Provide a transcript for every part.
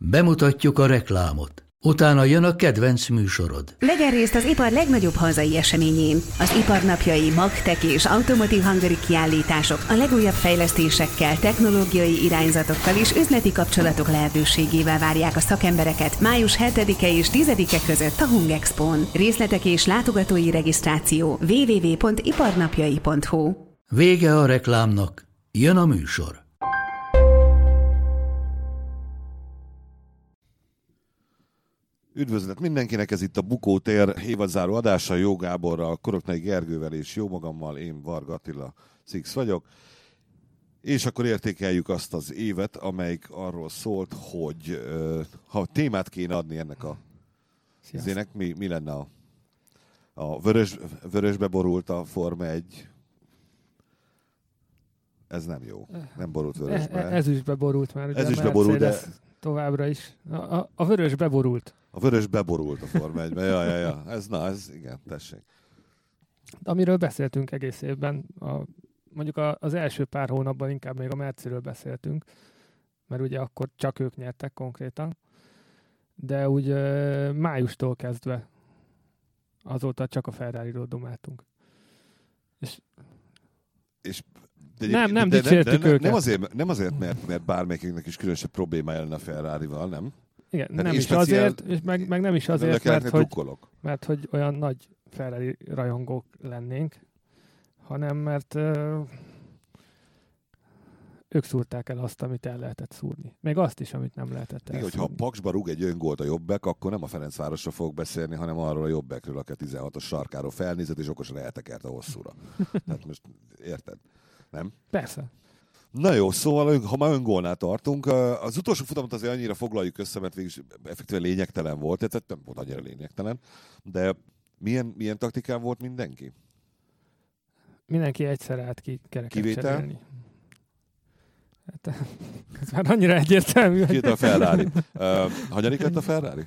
Bemutatjuk a reklámot. Utána jön a kedvenc műsorod. Legyen részt az ipar legnagyobb hazai eseményén. Az iparnapjai, magtek és automotív hangari kiállítások a legújabb fejlesztésekkel, technológiai irányzatokkal és üzleti kapcsolatok lehetőségével várják a szakembereket május 7-e és 10-e között a Hungexpón. Részletek és látogatói regisztráció www.iparnapjai.hu. Vége a reklámnak, jön a műsor. Üdvözlet mindenkinek, ez itt a Bukótér évadzáró adása, Jó Gáborral, Koroknai Gergővel és jó magammal, én Varga Attila Six vagyok. És akkor értékeljük azt az évet, amelyik arról szólt, hogy ha témát kéne adni ennek a zének, mi lenne a vörösbe borult a Forma 1? Ez nem jó. Nem borult vörösbe. Ezüstbe borult már. Ugye ezüstbe borult, de... Továbbra is. A vörös beborult. A vörös beborult a Forma 1-ben. Ja. Ez igen, tessék. Amiről beszéltünk egész évben, mondjuk az első pár hónapban inkább még a Merciről beszéltünk, mert ugye akkor csak ők nyertek konkrétan, de úgy májustól kezdve azóta csak a Ferrariról domáltunk. Nem dicsértük őket. Nem azért, mert bármelyiknek is különösebb problémája lenne a Ferrarival, nem? Igen, nem is azért, és meg nem is azért, mert hogy olyan nagy Ferrari rajongók lennénk, hanem mert ők szúrták el azt, amit el lehetett szúrni. Még azt is, amit nem lehetett elszúrni. Igen, hogyha a Paksba rúg egy öngolt a Jobbek, akkor nem a Ferencvárosról fogok beszélni, hanem arról a Jobbekről, aki a 16-os sarkáról felnézett, és okosan eltekert a hosszúra. Tehát most érted? Nem? Persze. Na jó, szóval ha már öngólnál tartunk, az utolsó futamot azért annyira foglaljuk össze, mert végülis effektíven lényegtelen volt, tehát nem volt annyira lényegtelen, de milyen taktikán volt mindenki? Mindenki egyszer állt ki kereket cserélni. Hát, ez már annyira egyértelmű. Kivétel a Ferrari. Hanyadik lett a Ferrari?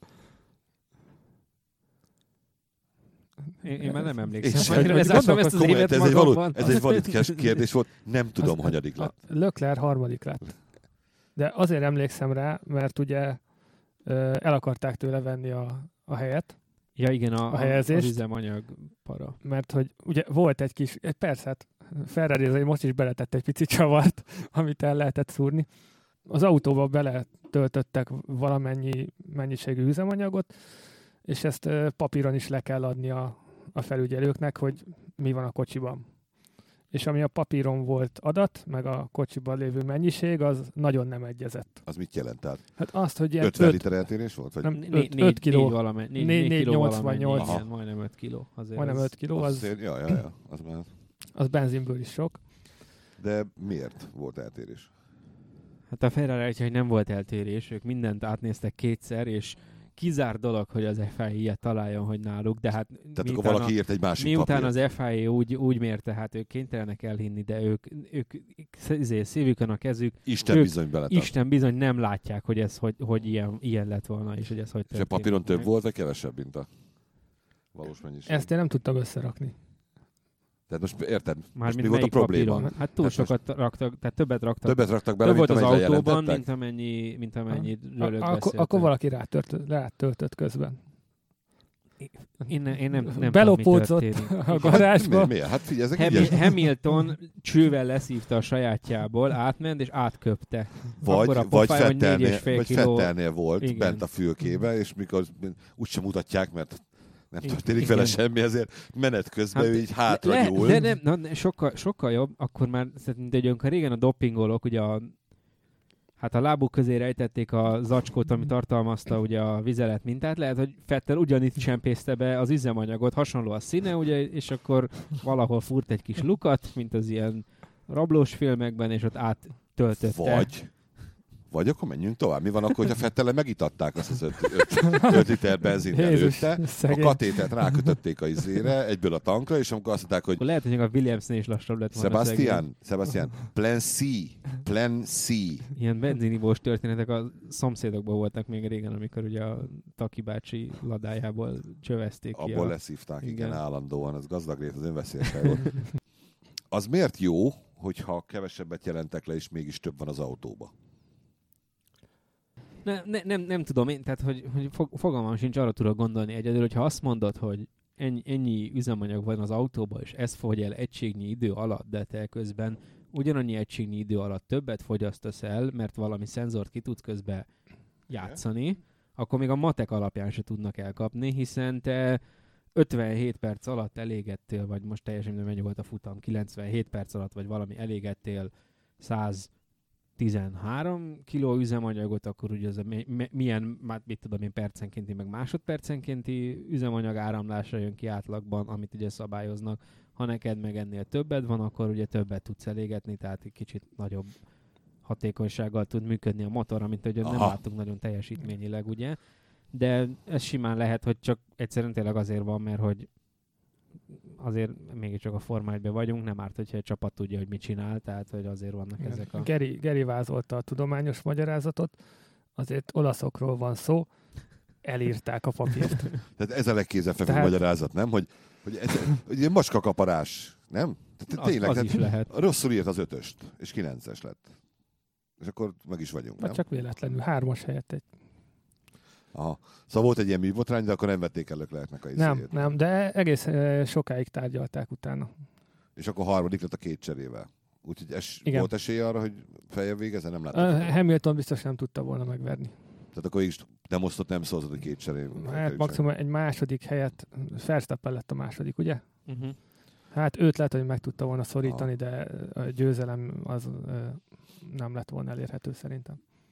Én már nem emlékszem. Ez egy valid kérdés volt. Nem tudom, hanyadik lett. Leclerc harmadik lett. De azért emlékszem rá, mert ugye el akarták tőle venni a helyet. Ja igen, a helyezést. Az üzemanyag para. Mert hogy ugye volt egy kis, persze, hát Ferrari most is beletett egy pici csavart, amit el lehetett szúrni. Az autóba beletöltöttek valamennyi mennyiségű üzemanyagot, és ezt papíron is le kell adni a felügyelőknek, hogy mi van a kocsiban. És ami a papíron volt adat, meg a kocsiban lévő mennyiség, az nagyon nem egyezett. Az mit jelent? Tehát hát azt, hogy 50 liter eltérés volt? Vagy? Nem, 5 kiló. 4,88. Majdnem 5 kiló. Majdnem 5 kiló. Az benzinből is sok. De miért volt eltérés? Hát a Ferrari, hogy nem volt eltérés, ők mindent átnéztek kétszer, és kizár dolog, hogy az FIA ilyet találjon, hogy náluk, de hát tehát akkor valaki írt egy másik miután papírt. Az FIA úgy mérte, hát ők kénytelenek elhinni, de ők szívükön a kezük. Isten bizony nem látják, hogy ez hogy ilyen lett volna, és hogy ez hogy történt. És a papíron több volt, vagy kevesebb, mint a valós mennyiség? Ezt én nem tudtam összerakni. Tehát most érted? Most mi volt a probléma? Papíron? Hát túl sokat raktak, tehát többet raktak bele, volt az autóban, mint amennyi rölöt beszéltek. Akkor valaki rátöltött közben. Én nem belopódzott a garázsba. Miért? Hát figyelj, Hamilton csővel leszívta a sajátjából, átment és átköpte. Vagy Vettelnél volt igen. Bent a fülkébe, és mikor úgysem mutatják, mert nem történik vele semmi, ezért menet közben ő így hátra nyúl. De sokkal jobb, akkor már szerintem régen a dopingolók, ugye a lábuk közé rejtették a zacskót, ami tartalmazta ugye a vizelet mintát, lehet, hogy Vettel ugyanitt csempészte be az üzemanyagot, hasonló a színe, ugye, és akkor valahol furt egy kis lukat, mint az ilyen rablós filmekben, és ott áttöltötte. Vagy akkor menjünk tovább. Mi van akkor, hogyha Vettellel megitatták azt az 5 liter benzint előtte, a katétert rákötötték a izére, egyből a tankra, és amikor azt mondták, hogy... Akkor lehet, hogy a Williamsnél is lassabb lett volna. Sebastian, plan C. Ilyen benzinivós történetek a szomszédokban voltak még régen, amikor ugye a Taki bácsi ladájából csövezték ki. Abból leszívták, igen, állandóan. Az gazdag rét, az önveszélyes volt. Az miért jó, hogyha kevesebbet jelentek le, és mégis több van az autóba? Nem tudom én, tehát hogy fogalmam sincs, arra tudok gondolni egyedül, hogyha azt mondod, hogy ennyi üzemanyag van az autóban, és ez fogy el egységnyi idő alatt, de te közben ugyanannyi egységnyi idő alatt többet fogyasztasz el, mert valami szenzort ki tudsz közben játszani, akkor még a matek alapján se tudnak elkapni, hiszen te 57 perc alatt elégettél, vagy most teljesen mennyi volt a futam, 97 perc alatt, vagy valami elégettél 113 kiló üzemanyagot, akkor ugye az milyen, mit tudom én, percenkénti, meg másodpercenkénti üzemanyag áramlásra jön ki átlagban, amit ugye szabályoznak. Ha neked meg ennél többet van, akkor ugye többet tudsz elégetni, tehát egy kicsit nagyobb hatékonysággal tud működni a motor, amit ugye nem láttunk nagyon teljesítményileg, ugye. De ez simán lehet, hogy csak egyszerűen tényleg azért van, mert hogy azért mégiscsak a Forma 1-ben vagyunk, nem árt, hogyha egy csapat tudja, hogy mit csinál, tehát hogy azért vannak ezek a... Geri vázolta a tudományos magyarázatot, azért olaszokról van szó, elírták a papírt. Tehát ez a legkézenfekvőbb magyarázat, nem? Hogy egy macskakaparás, nem? Tehát tényleg, az is lehet. Rosszul írt az 5-öst, és 9-es lett. És akkor meg is vagyunk, nem? Csak véletlenül, 3-as helyett egy. Aha. Szóval volt egy ilyen műbotrány, de akkor nem vették el Leclercnek a izéjét. Nem, de egész sokáig tárgyalták utána. És akkor harmadik lett a 2 cserével. Úgyhogy volt esélye arra, hogy feljebb végezzen, nem láttam. Hamilton biztos nem tudta volna megverni. Tehát akkor is nem osztott, nem szózott, hogy 2 cseré. Hát maximum egy második helyet, Verstappen lett a második, ugye? Uh-huh. Hát őt lehet, hogy meg tudta volna szorítani, de a győzelem az nem lett volna elérhető szerintem.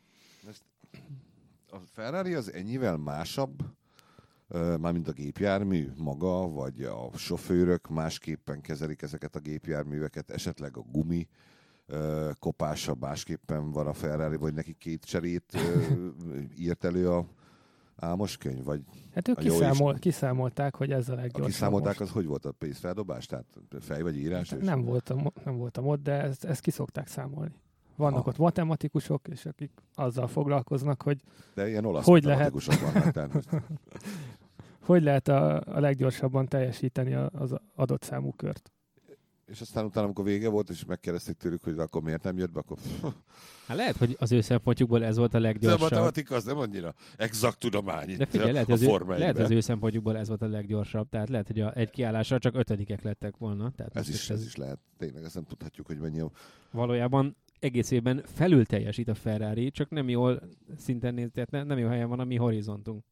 A Ferrari az ennyivel másabb, mármint a gépjármű maga, vagy a sofőrök másképpen kezelik ezeket a gépjárműveket, esetleg a gumi kopása másképpen van a Ferrari, vagy neki 2 cserét írt elő a álmos könyv, vagy... Hát ők kiszámolták, hogy ez a leggyorsabb. Kiszámolták, az hogy volt a pénzfeldobás? Tehát fej vagy írás? Hát nem voltam ott, de ezt ki szokták számolni. Vannak ott matematikusok, és akik azzal foglalkoznak, hogy... De ilyen olasz hogy matematikusok vannak. Hogy lehet a leggyorsabban teljesíteni az adott számú kört. És aztán utána, amikor vége volt, és megkérdezték tőlük, hogy akkor miért nem jött be, akkor... Hát lehet, hogy az ő szempontjukból ez volt a leggyorsabb. De a matematika az nem annyira exakt tudomány. De figyelj, lehet az ő szempontjukból ez volt a leggyorsabb. Tehát lehet, hogy egy kiállásra csak 5-ek lettek volna. Tehát ez is lehet. Tényleg, ezt nem tudhatjuk, hogy mennyi. Valójában egész évben felül teljesít a Ferrari, csak nem jól szinten néz, tehát nem jó helyen van a mi horizontunk.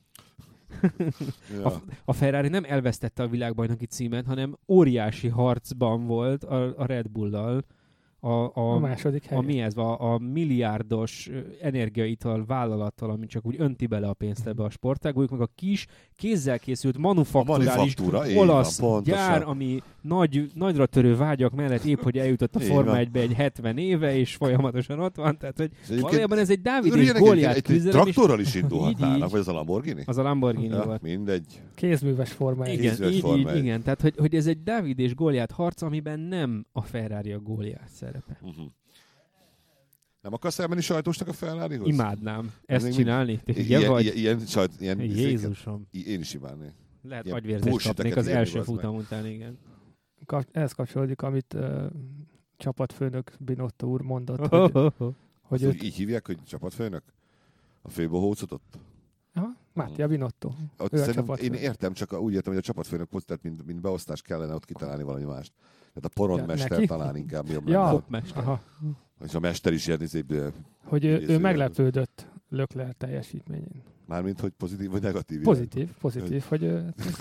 Ja. A Ferrari nem elvesztette a világbajnoki címet, hanem óriási harcban volt a Red Bull-dal. A második helyen. Mi ez? A milliárdos energiaital vállalattal, ami csak úgy önti bele a pénzt ebbe a sportágújuk, meg a kis kézzel készült manufakturális olasz gyár, ami nagyra törő vágyak mellett épp, hogy eljutott a Forma 1-be egy 70 éve, és folyamatosan ott van. Tehát, hogy valójában ez egy Dávid és Góliát küzdelem. Egy traktorral is indulhatnának, vagy az a Lamborghini? Az a Lamborghini volt. Mindegy. Kézműves Forma 1. Igen. Tehát, hogy ez egy Dávid és Góliát harc, amiben nem a Ferrari a Góliát szerepe. Uh-huh. Nem akarsz elmenni sajtósnak a Ferrarihoz? Imádnám. Ezt csinálni? Ilyen Jézusom. Én is imádnék. Lehet agyvérzést kapnék az első futam után, igen. Ehhez kapcsolódik, amit csapatfőnök Binotto úr mondott. Hogy így hívják, hogy csapatfőnök? A főbohócot ott? Aha, Mattia Binotto. Én értem, csak úgy értem, hogy a csapatfőnök tehát mint beosztás kellene ott kitalálni valami mást. Tehát a porondmester talán inkább jobb lenne. Aha. És a mester is ilyen hogy ő meglepődött Leclerc teljesítményén. Mármint, hogy pozitív vagy negatív? Pozitív, hogy...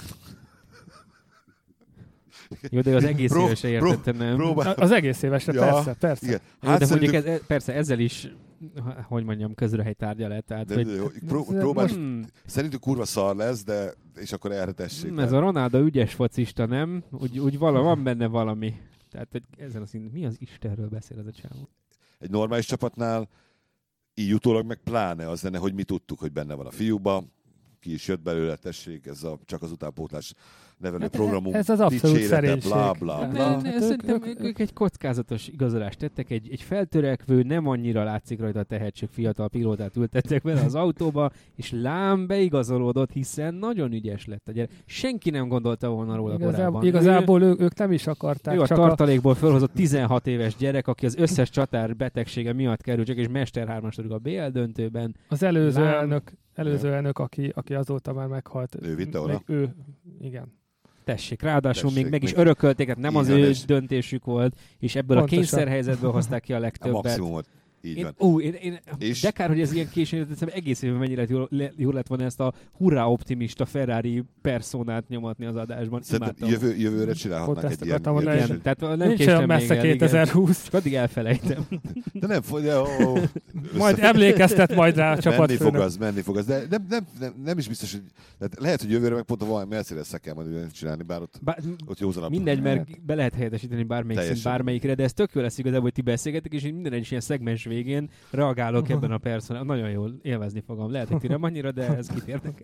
Jó, de az egész évesre értettem, nem? Az egész évesre, persze. Igen. Jó, de mondjuk persze ezzel is, hogy mondjam, közrehely tárgya lett. Tehát, szerintük kurva szar lesz, de és akkor erre tessék. Ez a Ronaldo ügyes focista, nem? Úgy van benne valami. Tehát, hogy ezen a szinten, mi az Istenről beszél ez a csávó? Egy normális csapatnál így utólag meg pláne az lenne, hogy mi tudtuk, hogy benne van a fiúba, ki is jött belőle, tessék, ez csak az utánpótlás nevelőprogramunk ez az abszolút dicsérete, szerénység. blá, blá, blá. Szerintem ők egy kockázatos igazolást tettek, egy feltörekvő, nem annyira látszik rajta a tehetség fiatal pilótát ültettek bele az autóba, és lám beigazolódott, hiszen nagyon ügyes lett a gyerek. Senki nem gondolta volna róla korábban. Igazából ők nem is akarták. Ő a csak tartalékból felhozott 16 éves gyerek, aki az összes csatár betegsége miatt kerül, csak és Mester 3-as a BL döntőben. Az előző elnök, aki azóta már meghalt. Ő vitte oda? Ő, igen. Tessék, ráadásul Tessék, még meg is még örökölték, hát nem az ő döntésük volt, és ebből Pontosan. a kényszerhelyzetből hozták ki a A legtöbbet. maximumot. Így van. És- De kár, hogy ez ilyen későn, de egész évben mennyire jól lett volna ezt a hurrá optimista Ferrari personát nyomatni az adásban. Szerintem jövőre csinálhatnak Pont egy ezt ilyen... akartam mondani, Igen, tehát nem Nincs késtem olyan messze még el, 2020. Csak addig elfelejtem. De nem fog... Majd emlékeztet majd rá a csapatfőnök. Menni fog az, de nem is biztos, hogy... Lehet, hogy jövőre meg pont a valami Mercedes-szel kell majd csinálni, bár ott józanabb. Mindegy, mert be lehet helyettesíteni bármelyikre, de ez tök jó lesz igazából, hogy ti beszélgetek, és én minden egyes ilyen szegmens végén reagálok ebben a personál. Nagyon jól élvezni fogom. Lehet, hogy ti nem annyira, de ez kit érdekel.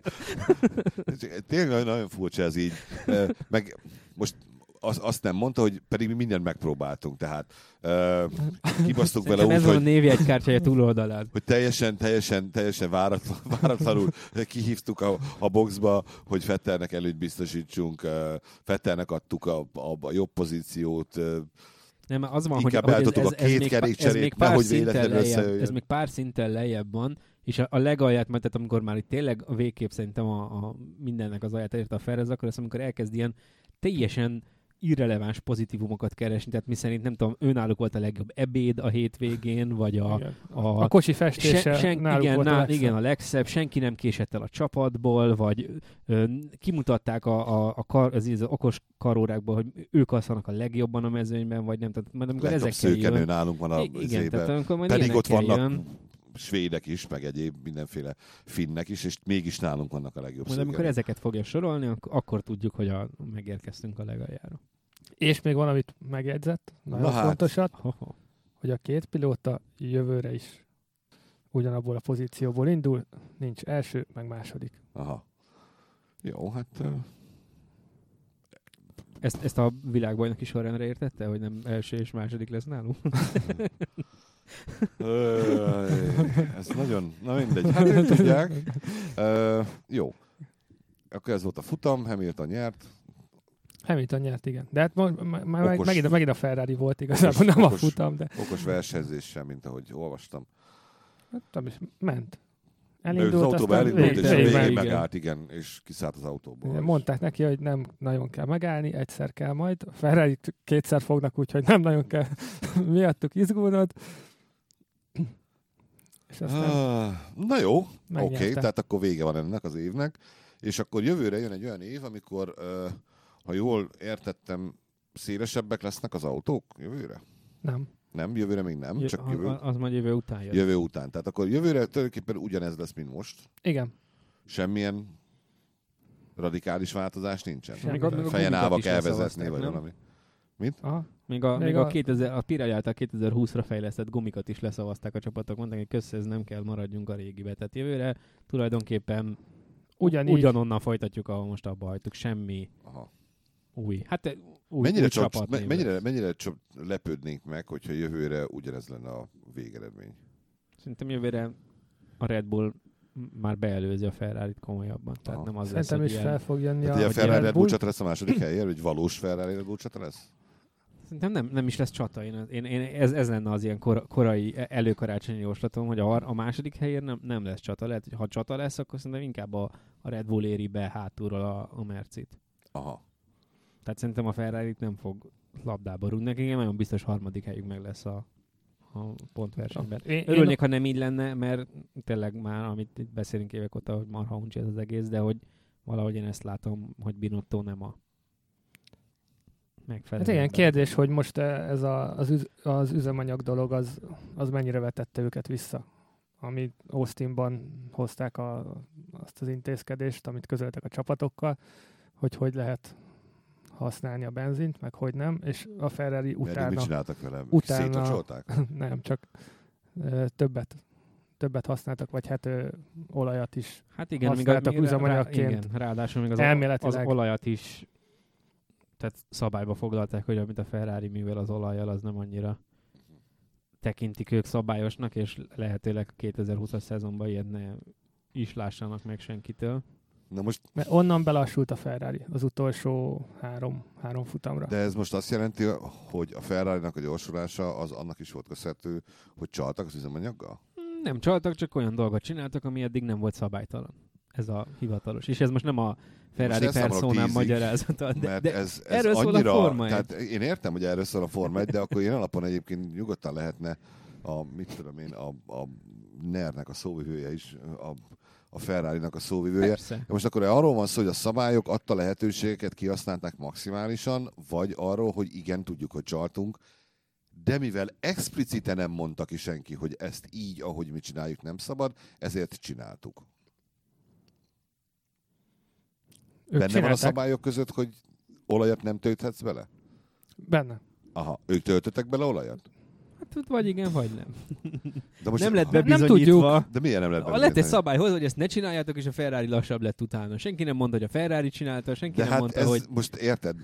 Tényleg nagyon furcsa ez így. Meg most azt nem mondta, hogy pedig mi mindent megpróbáltunk, tehát kibasztuk vele úgy, ez van a hogy... névjegykártyája túloldalán. Hogy teljesen váratlanul kihívtuk a boxba, hogy Vettelnek előtt biztosítsunk, Vettelnek adtuk a jobb pozíciót, Nem, az van, inkább hogy eltudtuk a két kerékcserét, nehogy véletlenül összejöjjön. Ez még pár szinten lejjebb van, és a legalját, tehát amikor már itt tényleg a végképp szerintem a mindennek az alját érte a Ferrez, akkor az, amikor elkezd ilyen teljesen irreleváns pozitívumokat keresni, tehát mi szerint nem tudom, őnáluk volt a legjobb ebéd a hétvégén, vagy a kocsi festése náluk volt a legszebb. Igen, a legszebb, senki nem késett el a csapatból, vagy kimutatták az okos karórákból, hogy ők alszanak a legjobban a mezőnyben, vagy nem. Tehát amikor legjobb ezekkel szőkenő jön. nálunk van Igen, tehát amikor majd pedig ott vannak jön, svédek is, meg egyéb mindenféle finnek is, és mégis nálunk vannak a legjobb majd amikor ezeket fogja sorolni, akkor tudjuk, hogy megérkeztünk a legaljára. És még valamit megjegyzett, nagyon fontosat, hogy a két pilóta jövőre is ugyanabból a pozícióból indul, nincs első, meg második. Aha. Jó, hát... Ezt a világbajnoki sorrendre értette, hogy nem első és második lesz nálunk? Ez nagyon... Na mindegy, hát ők tudják. Jó. Akkor ez volt a futam, Hamilton nyert. Hamilton nyert, igen. De hát megint a Ferrari volt igazából, nem a futam, de... Okos versenyzéssel, mint ahogy olvastam. Hát nem is ment. Az autóba elindult, és végén megállt, igen, és kiszállt az autóból. Mondták neki, hogy nem nagyon kell megállni, egyszer kell majd. A Ferrari kétszer fognak, úgyhogy nem nagyon kell miattuk izgulnod. És aztán na jó, oké, tehát akkor vége van ennek az évnek. És akkor jövőre jön egy olyan év, amikor, ha jól értettem, szélesebbek lesznek az autók jövőre? Nem, jövőre még nem, csak jövő. Az majd jövő után jön. Jövő után. Tehát akkor jövőre tulajdonképpen ugyanez lesz, mint most. Igen. Semmilyen radikális változás nincsen. Fejen állva kell vezetni, vagy valami. Mit? Még a Pirelli által 2020-ra fejlesztett gumikat is leszavazták a csapatok, mondták, hogy ez nem kell, maradjunk a régibe. Tehát jövőre tulajdonképpen ugyanonnan folytatjuk, ahol most abba hagytuk. Semmi új. Hát új csapat. Mennyire lepődnénk meg, hogyha jövőre ugyanez lenne a végeredmény? Szerintem jövőre a Red Bull már beelőzi a Ferrarit komolyabban. Tehát nem az szerintem lesz, is fel fog jönni a Ferrari Red Bull csata lesz a második helyen, vagy valós Ferrari Red Bull csata lesz? Szerintem nem is lesz csata. Ez lenne az ilyen korai előkarácsonyi jóslatom, hogy a második helyen nem lesz csata. Lehet, hogy ha csata lesz, akkor szerintem inkább a Red Bull éri be hátulról a Mercit. Aha. Tehát szerintem a Ferrari nem fog labdába rúgni. Nekik nagyon biztos harmadik helyük meg lesz a pontversenyben. Örülnék, ha nem így lenne, mert tényleg már, amit itt beszélünk évek óta, hogy marha uncsi ez az egész, de hogy valahogy én ezt látom, hogy Binotto nem a megfelelő. Hát igen, kérdés, hogy most ez az üzemanyag dolog, az mennyire vetette őket vissza. Amit Austinban hozták azt az intézkedést, amit közöltek a csapatokkal, hogy lehet használni a benzint, meg hogy nem, és a Ferrari utána... Mit csináltak vele? Szétocsolták? Nem, csak többet használtak, vagy hát olajat is hát igen, használtak üzemanyagként. Igen, ráadásul még az olajat is tehát szabályba foglalták, hogy amit a Ferrari művel az olajjal, az nem annyira tekintik ők szabályosnak, és lehetőleg 2020-as szezonban ilyet ne is lássanak meg senkitől. Na most, Mert onnan belassult a Ferrari az utolsó három futamra. de ez most azt jelenti, hogy a Ferrari-nak a gyorsulása az annak is volt köszönhető, hogy csaltak az üzemanyaggal? Nem csaltak, csak olyan dolgot csináltak, ami eddig nem volt szabálytalan. Ez a hivatalos. És ez most nem a Ferrari personám magyarázata, de ez erről szól annyira, a Forma 1. tehát én értem, hogy erről szól a Forma 1, de akkor ilyen alapon egyébként nyugodtan lehetne a NER-nek a szóvivője is, a Ferrari-nak a szóvivője. Persze. Most akkor arról van szó, hogy a szabályok adta lehetőségeket kihasználták maximálisan, vagy arról, hogy igen, tudjuk, hogy csaltunk, de mivel explicite nem mondta ki senki, hogy ezt így, ahogy mi csináljuk, nem szabad, ezért csináltuk. Benne van a szabályok között, hogy olajat nem tölthetsz bele? Benne. Aha, ők töltöttek bele olajat? Hát vagy igen, vagy nem. De most Nem lett Nem bebizonyítva. De milyen nem lett Lett egy bebizonyítva? szabályhoz, hogy ezt ne csináljátok, és a Ferrari lassabb lett utána. Senki nem mondta, hogy a Ferrari csinálta, senki De nem hát mondta, ez hogy... most érted?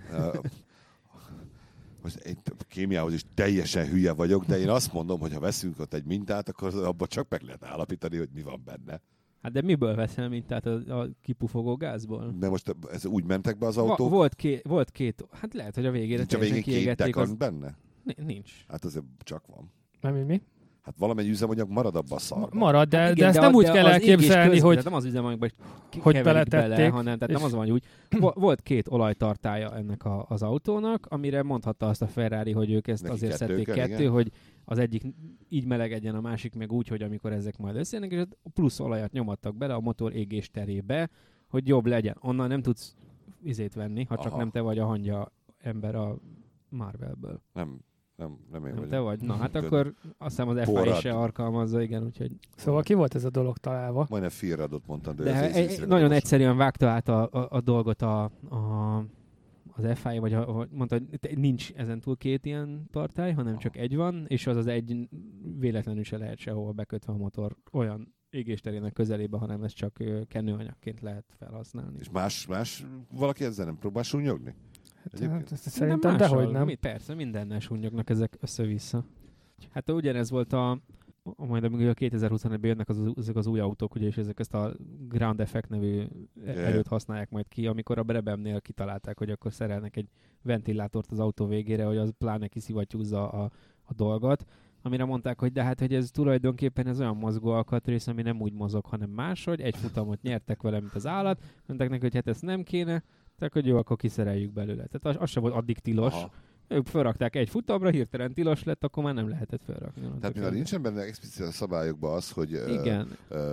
Most én kémiához is teljesen hülye vagyok, de én azt mondom, hogy ha veszünk ott egy mintát, akkor abban csak meg lehet állapítani, hogy mi van benne. Hát de miből veszel mintát a kipufogó gázból? De most ez úgy mentek be az autók? Volt két, hát lehet, hogy a végére Nincs a végén két kiégették. dekant benne? Nincs. Hát azért csak van. Nem mi? Hát valamennyi üzemanyag marad abban a szarban. Marad, de, Hát de ezt nem úgy kell az égés elképzelni, közben, hogy... tehát nem az üzemanyagban, hogy keverik beletették, bele, hanem tehát nem és- az van, hogy úgy. Volt két olajtartálya ennek az autónak, amire mondhatta azt a Ferrari, hogy ők ezt Neki azért kettő szedték kell, kettő, igen. hogy az egyik így melegedjen, a másik meg úgy, hogy amikor ezek majd összejönnek, és plusz olajat nyomadtak bele a motor égés terébe, hogy jobb legyen. Onnan nem tudsz izét venni, ha csak Aha. nem te vagy a hangya ember a Marvelből. Nem én Nem vagyok. te vagy? Na hát Tudod, akkor azt hiszem az FIA Forrad. se alkalmazza, igen, úgyhogy... Szóval ki volt ez a dolog találva? Majdnem félreadott mondtam, de, De ez észrevettem nagyon most. egyszerűen vágta át a dolgot az FIA, vagy mondta, hogy nincs ezentúl két ilyen tartály, hanem csak egy van, és az egy véletlenül se lehet sehol bekötve a motor olyan égésterének közelébe, hanem ezt csak kenőanyagként lehet felhasználni. És más valaki ezzel nem próbál súnyogni? Egyébként? Hát, szerintem dehogy nem. Persze, mindennel súnyognak ezek össze-vissza. Hát ugyanez volt majd amíg a 2021-ben jönnek ezek az új autók, ugye, és ezt a Ground Effect nevű erőt használják majd ki, amikor a Brabhamnél kitalálták, hogy akkor szerelnek egy ventilátort az autó végére, hogy az pláne kiszivattyúzza a dolgot, amire mondták, hogy de hát, hogy ez tulajdonképpen ez olyan mozgó alkatrész, ami nem úgy mozog, hanem máshogy, egy futamot nyertek vele, mint az állat, mondták neki, hogy hát ezt nem kéne, tehát hogy jó, akkor kiszereljük belőle. Tehát az sem volt addig tilos. Aha. Ők felrakták egy futamra, hirtelen tilos lett, akkor már nem lehetett felrakni. Tehát mivel nincsen benne explicit a szabályokban az, hogy Igen.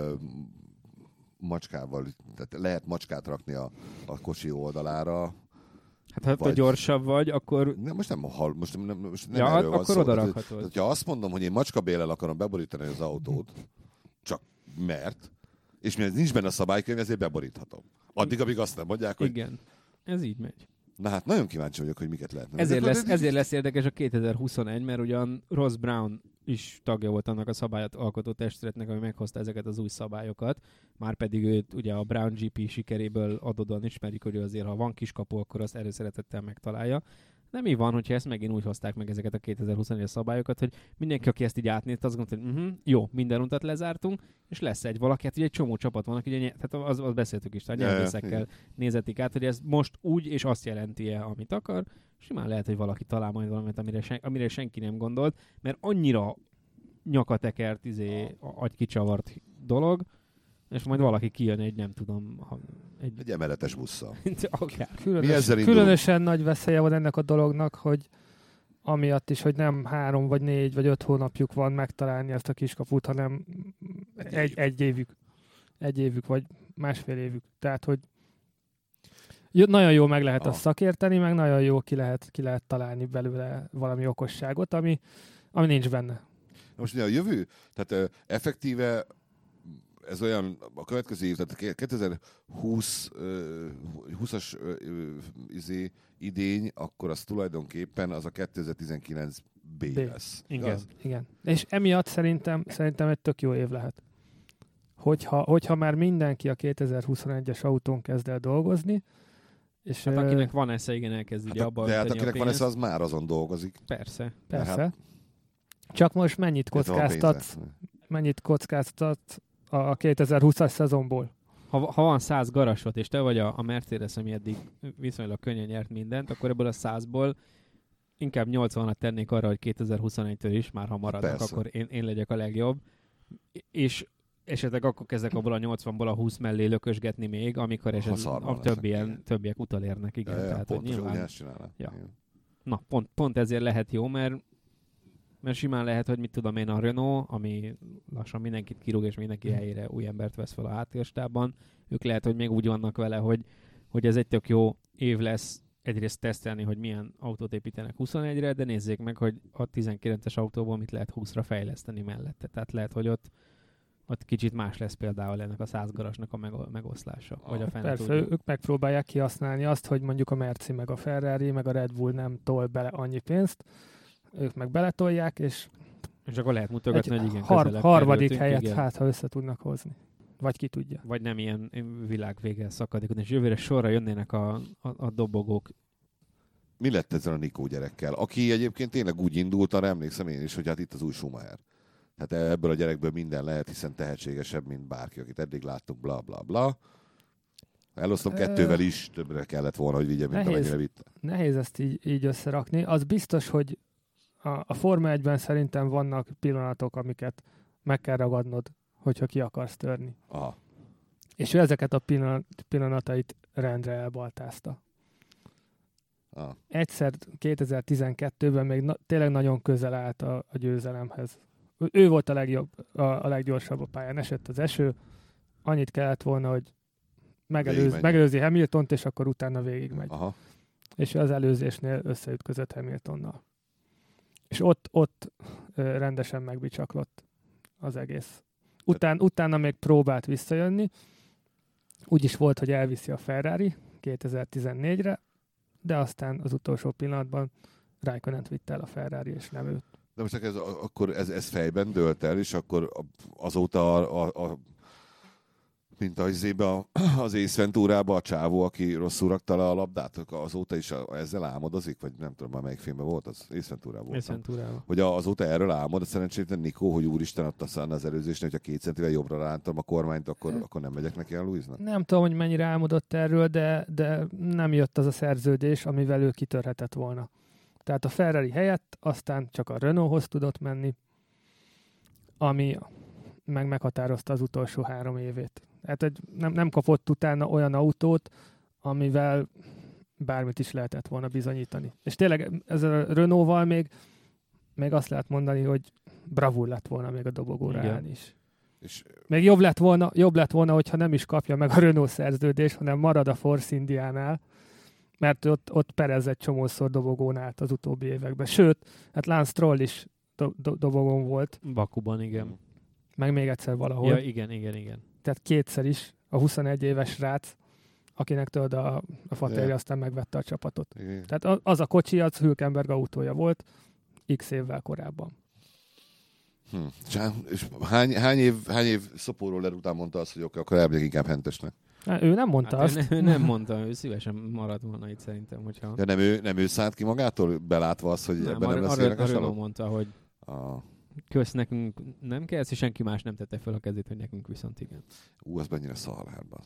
macskával, tehát lehet macskát rakni a kocsi oldalára. Hát ha te gyorsabb vagy, akkor... Most nem Ja, erről van akkor szó. oda Tehát, rakhatod. ha azt mondom, hogy én macskabéllel akarom beborítani az autót, csak mert, és mivel nincs benne a szabálykönyv, ezért beboríthatom. Addig, amíg azt nem mondják, hogy... Igen. Ez így megy. Na hát nagyon kíváncsi vagyok, hogy miket lehetne. Ezért lesz érdekes a 2021, mert ugyan Ross Brown is tagja volt annak a szabályot alkotó testületnek, ami meghozta ezeket az új szabályokat. Márpedig őt ugye a Brown GP sikeréből adódóan ismerik, hogy azért ha van kiskapu, akkor azt előszeretettel megtalálja. De mi van, hogyha ezt megint úgy hozták meg ezeket a 2021-es szabályokat, hogy mindenki, aki ezt így átnézte, azt gondolta, hogy jó, minden utat lezártunk, és lesz egy valaki, hát ugye egy csomó csapat vannak, ugye, tehát az beszéltük is, tehát nyelvészekkel nézetik át, hogy ez most úgy és azt jelenti-e, amit akar, simán lehet, hogy valaki talál majd valamit, amire senki nem gondolt, mert annyira nyakatekert, agykicsavart dolog, és majd valaki kijön egy, nem tudom, egy emeletes busszal. Akár. Különösen nagy veszélye van ennek a dolognak, hogy amiatt is, hogy nem 3 vagy 4 vagy 5 hónapjuk van megtalálni ezt a kiskaput, hanem egy évük vagy másfél évük. Tehát, hogy nagyon jól meg lehet azt szakérteni, meg nagyon jól ki lehet találni belőle valami okosságot, ami nincs benne. Most ugye a jövő, tehát effektíve ez olyan, a következő év, tehát 2020-as idény, akkor az tulajdonképpen az a 2019B lesz. Igen. És emiatt szerintem egy tök jó év lehet. Hogyha már mindenki a 2021-es autón kezd el dolgozni, És, Hát akinek van esze, igen, elkezd ugye abba de hát önteni a akinek van pénzt. esze, az már azon dolgozik. Persze. Persze. Hát- Csak most mennyit Ez van kockáztatsz a 2020-as szezonból? Ha van 100 garasod, és te vagy a Mercedes, ami eddig viszonylag könnyen nyert mindent, akkor ebből a 100-ból inkább 80-at tennék arra, hogy 2021-től is, már ha maradnak, Persze. akkor én legyek a legjobb. És esetleg akkor kezdek abból a 80-ból a 20 mellé lökösgetni még, amikor szarban a lesznek, igen. többiek utolérnek. Igen. Tehát, hogy pontosan nyilván, ugyanezt csinálnak. Ja. Igen. na, pont ezért lehet jó, mert simán lehet, hogy mit tudom én, a Renault, ami lassan mindenkit kirúg, és mindenki helyére új embert vesz fel a háttérstábban, ők lehet, hogy még úgy vannak vele, hogy ez egy tök jó év lesz egyrészt tesztelni, hogy milyen autót építenek 21-re, de nézzék meg, hogy a 19-es autóból mit lehet 20-ra fejleszteni mellette. Tehát lehet, hogy ott kicsit más lesz például ennek a 100 garasnak a megoszlása. Vagy a Persze, ők megpróbálják kihasználni azt, hogy mondjuk a Merci, meg a Ferrari, meg a Red Bull nem tol bele annyi pénzt, ők meg beletolják, és akkor lehet mutogatni, hogy igen, harmadik kerültünk, helyet, igen. hát ha össze tudnak hozni. Vagy ki tudja. Vagy nem ilyen világvége szakadékon, és jövőre sorra jönnének a dobogók. Mi lett ezzel a Nikó gyerekkel? Aki egyébként tényleg úgy indult, arra emlékszem én is, hogy hát itt az új Schumacher. Tehát ebből a gyerekből minden lehet, hiszen tehetségesebb, mint bárki, akit eddig láttuk, bla bla bla. Elosztom kettővel is, többre kellett volna, hogy vigye, mint amennyire vitte. Nehéz ezt így összerakni. Az biztos, hogy a Forma 1-ben szerintem vannak pillanatok, amiket meg kell ragadnod, hogyha ki akarsz törni. Aha. És ő ezeket a pillanatait rendre elbaltázta. Aha. Egyszer 2012-ben még tényleg nagyon közel állt a győzelemhez. Ő volt a legjobb, a leggyorsabb a pályán. Esett az eső, annyit kellett volna, hogy megelőzi Hamiltont, és akkor utána végigmegy. Aha. És az előzésnél összeütközött Hamiltonnal. És ott rendesen megbicsaklott az egész. Utána még próbált visszajönni. Úgy is volt, hogy elviszi a Ferrari 2014-re, de aztán az utolsó pillanatban Raikkonent vitte el a Ferrari, és nem őt. De most akkor ez fejben dőlt el, és akkor azóta mint az Ace Venturába a csávó, aki rosszul rakta le a labdát, azóta is ezzel álmodozik, vagy nem tudom már melyik filmben volt, az Ace Venturába volt. Hogy azóta erről álmod, szerencsétlen Nikó, hogy úristen adta szán az előzésnél, hogyha 2 centivel jobbra rántam a kormányt, akkor nem megyek neki a Louisnak. Nem tudom, hogy mennyire álmodott erről, de nem jött az a szerződés, amivel ő kitörhetett volna. Tehát a Ferrari helyett aztán csak a Renaulthoz tudott menni, ami meghatározta az utolsó 3 évét. Hát nem kapott utána olyan autót, amivel bármit is lehetett volna bizonyítani. És tényleg ezzel a Renault-val még azt lehet mondani, hogy bravúr lett volna még a dobogóra állni is. És még jobb lett volna, hogyha nem is kapja meg a Renault szerződést, hanem marad a Force Indiánál, mert ott Perez egy csomószor dobogón állt az utóbbi években. Sőt, hát Lance Stroll is dobogón volt. Bakuban, igen. Meg még egyszer valahol. Ja, igen. Tehát 2-szer is a 21 éves srác, akinek tudod a Fateri aztán megvette a csapatot. Igen. Tehát az a kocsi, az Hülkenberg autója volt x évvel korábban. És hány év szopóroller után mondta azt, hogy oké, akkor elmegyek inkább hentesnek? Ő nem mondta azt. Ő nem mondta, ő szívesen maradt volna itt szerintem, hogyha... Ja, nem ő szállt ki magától, belátva azt, hogy ebben nem lesz énekes alap? Mondta, hogy kösz, nekünk nem kell, és senki más nem tette fel a kezét, hogy nekünk viszont igen. Az mennyire szarlárba.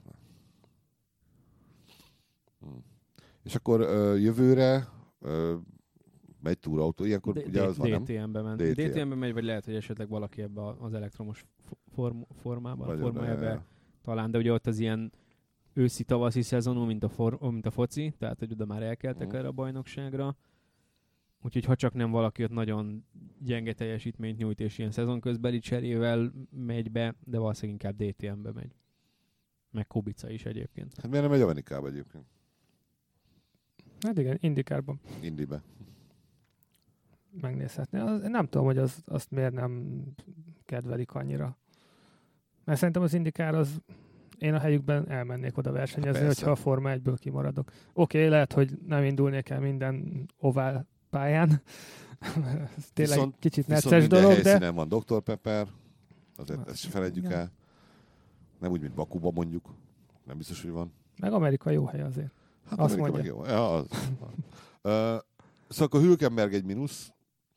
És akkor jövőre megy túrautó, ilyenkor ugye az van, nem? DTM-be ment. DTM-be megy, vagy lehet, hogy esetleg valaki ebbe az elektromos formában, formájába talán, de ugye ott az ilyen őszi-tavaszi szezonú, mint a foci, tehát hogy oda már elkeltek erre a bajnokságra. Úgyhogy ha csak nem valaki ott nagyon gyenge teljesítményt nyújt, és ilyen szezonközbeli cserével megy be, de valószínűleg inkább DTM-be megy. Meg Kubica is egyébként. Hát miért nem megy Amerikába egyébként? Hát igen, Indikárban. Indibe. Megnézhetné. Nem tudom, hogy azt miért nem kedvelik annyira. Mert szerintem az Indikár az... Én a helyükben elmennék oda versenyezni, hogyha a Forma 1-ből kimaradok. Oké, lehet, hogy nem indulnék el minden ovál pályán. Ez tényleg kicsit necces dolog, de... helyszínen van Dr. Pepper, azért ezt se feledjük el. Nem úgy, mint Bakuba mondjuk. Nem biztos, hogy van. Meg Amerika jó hely azért. Hát azt Amerika mondja. meg jó. Ja, az. Szóval akkor Hülkenberg egy mínusz.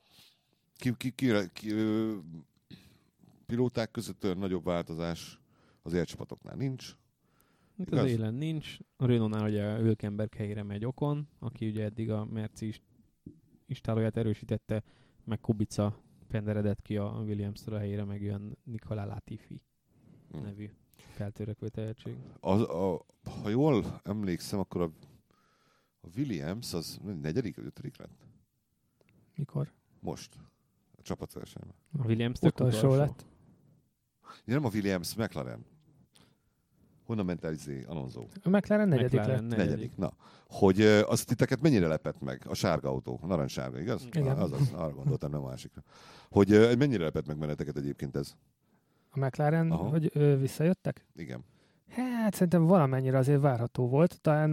Pilóták között nagyobb változás az élcsapatoknál nincs. Hát az élen nincs. A Renault-nál ugye Hülkenberg helyére megy Ocon, aki ugye eddig a Merci istálóját erősítette, meg Kubica penderedett ki a Williams-től a helyére, meg jön Nicolas Latifi nevű feltörekvő tehetség. Ha jól emlékszem, akkor a Williams az 4. vagy 5. lett? Mikor? Most. A csapatversenyben. A Williams Utolsó lett. Nem a Williams, McLaren. Honnan ment el Alonso? A McLaren 4. lett. 4. Na, hogy az titeket mennyire lepett meg? A sárga autó, a narancssárga, igaz? Igen. Azaz, arra gondoltam, nem a másikra. Hogy mennyire lepett meg benneteket egyébként ez? A McLaren, hogy visszajöttek? Igen. Hát szerintem valamennyire azért várható volt. Talán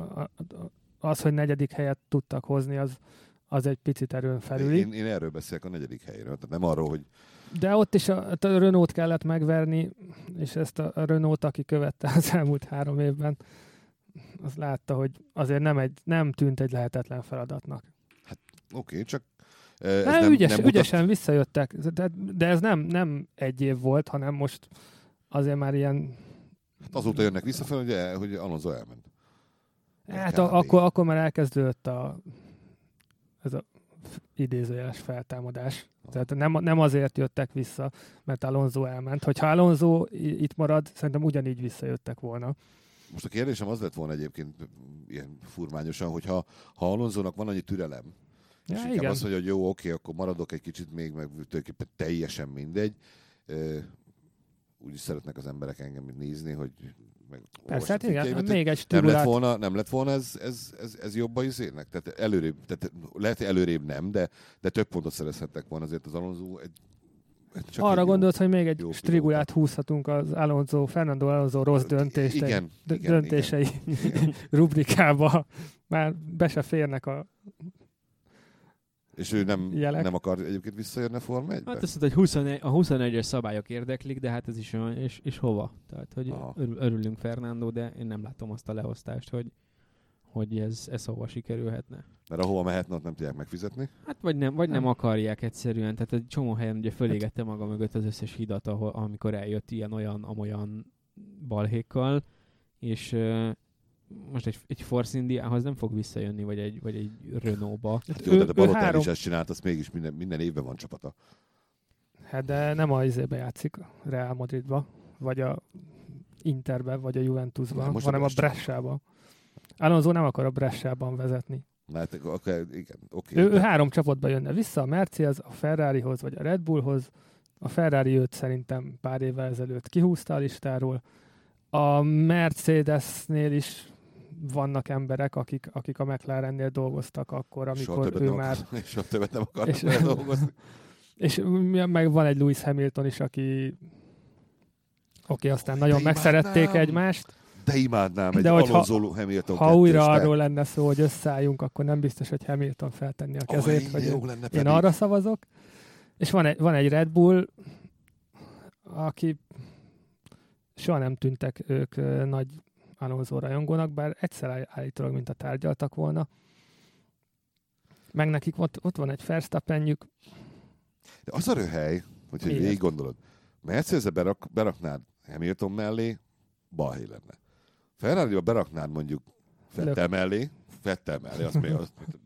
az, hogy 4. helyet tudtak hozni, az egy picit erőn felüli. Én erről beszélek, a 4. helyről. Tehát nem arról, hogy... De ott is a Renault kellett megverni, és ezt a Renault, aki követte az elmúlt 3 évben, az látta, hogy azért nem tűnt egy lehetetlen feladatnak. Hát oké, csak... Ügyesen visszajöttek, de ez nem egy év volt, hanem most azért már ilyen... Hát azóta jönnek visszafelé, ugye, hogy Alonso elment. Hát akkor már elkezdődött ez a idézőjeles feltámadás. Tehát nem azért jöttek vissza, mert Alonso elment. Hogyha Alonso itt marad, szerintem ugyanígy visszajöttek volna. Most a kérdésem az lett volna egyébként ilyen furmányosan, hogy ha Alonsónak van annyi türelem, és inkább azt mondja, hogy jó, oké, akkor maradok egy kicsit még, meg tulajdonképpen teljesen mindegy. Úgy szeretnek az emberek engem nézni, hogy persze, hát igen, még egy stimulát. Nem lett volna ez jobb a izének? Tehát lehet előrébb nem, de több pontot szerezhettek volna azért az Alonso. Arra gondolt, hogy még egy strigulát húzhatunk az Fernando Alonso rossz döntései rubrikába. Már be se férnek a és ő nem akar egyébként visszajönni a Forma 1-be? Hát azt mondta, hogy a 21-es szabályok érdeklik, de hát ez is olyan, és hova? Tehát, hogy örülünk Fernando, de én nem látom azt a leosztást, hogy ez hova sikerülhetne. Mert ahova mehetne, ott nem tudják megfizetni? Hát vagy nem akarják egyszerűen. Tehát egy csomó helyen ugye fölégette maga mögött az összes hidat, amikor eljött ilyen-olyan balhékkal, és most egy Force Indiához nem fog visszajönni, vagy egy Renault-ba. Hát jó, de Balotelli is ezt csinált, az mégis minden évben van csapata. Hát de nem a izébe játszik, Real Madridba, vagy a Interbe, vagy a Juventusban, hanem a Bresciába. Alonso nem akar a Bresciában vezetni. Hát, igen, oké. Ő 3 csapatba jönne vissza, a Mercedes, a Ferrarihoz, vagy a Red Bullhoz. A Ferrari őt szerintem pár évvel ezelőtt kihúzta a listáról. A Mercedesnél is vannak emberek, akik a McLarennél dolgoztak akkor, amikor ő már... Soha többet nem akar dolgozni. És meg van egy Lewis Hamilton is, aki aztán nagyon megszerették egymást. De imádnám egy Alonso Hamilton ha újra arról lenne szó, hogy összeálljunk, akkor nem biztos, hogy Hamilton feltenni a kezét, hogy én arra szavazok. És van egy Red Bull, aki soha nem tűntek ők nagy Alonso rajongónak, bár egyszer állítólag, mint a tárgyaltak volna. Meg nekik ott van egy Verstappenjük. De az a röhely, hogyha végig gondolod, Mercedes-be beraknád Hamilton mellé, balhé lenne. Ferrari-ba beraknád mondjuk Vettel mellé, azt még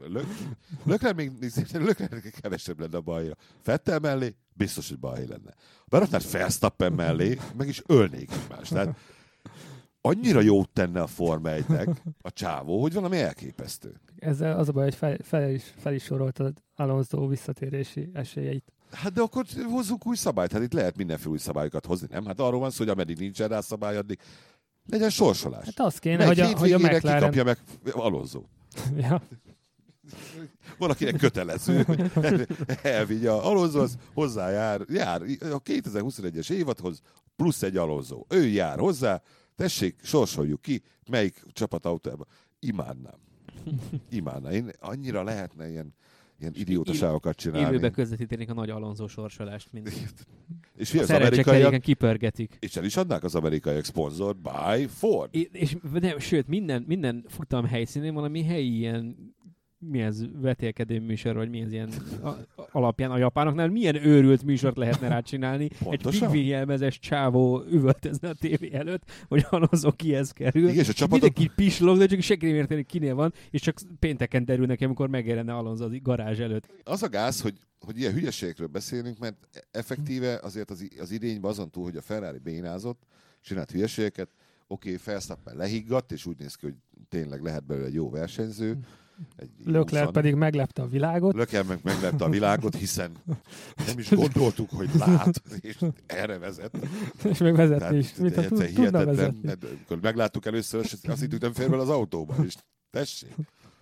Leclerc kevesebb lenne a balhéra. Vettel mellé, biztos, hogy balhé lenne. Beraknád Verstappen mellé, meg is ölnék egymást. Tehát annyira jót tenne a Forma 1-nek a csávó, hogy valami elképesztő. Ezzel az a baj, hogy fel is soroltad Alonso visszatérési esélyeit. Hát de akkor hozzunk új szabályt. Hát itt lehet mindenféle új szabályokat hozni, nem? Hát arról van szó, hogy ameddig nincsen rá szabály, addig legyen sorsolás. Hát az kéne, hogy a McLaren... kikapja meg Alonso. Ja. Valakinek kötelező, hogy elvigye. Alonso az hozzájár, a 2021-es évadhoz plusz egy Alonso. Ő jár hozzá, tessék, sorsoljuk ki, melyik csapatautóban. Imádnám. Én annyira lehetne ilyen ilyen idiótaságokat csinálni. Élőbe közvetítenék a nagy Alonso sorsolást, mint És a szerencsekeréken kipörgetik. És el is adnák az amerikaiak sponsored by Ford. Sőt, minden futam helyszínén valami helyi ilyen mi ez vetélkedő műsor, vagy mi ez ilyen alapján a japánoknál, milyen őrült műsort lehetne rá csinálni. Egy pingvinjelmezes csávó üvöltözne a tévé előtt, hogy Alonso kihez kerül. Igen, és a csapatok... Mindenki pislog, de csak senki nem érteni, kinél van, és csak pénteken derül neki, amikor megjelenne Alonso az garázs előtt. Az a gáz, hogy ilyen hülyeségekről beszélünk, mert effektíve azért az idényben azon túl, hogy a Ferrari bénázott, csinált hülyeségeket, Verstappen lehiggadt, és úgy néz ki, hogy tényleg lehet belőle egy jó versenyző. Leclerc pedig meglepte a világot. Leclerc meglepte a világot, hiszen nem is gondoltuk, hogy lát, és erre vezet. És még vezetni is. Tudna vezetni. Amikor megláttuk először, azt hittük, nem fér bele az autóba, és tessék.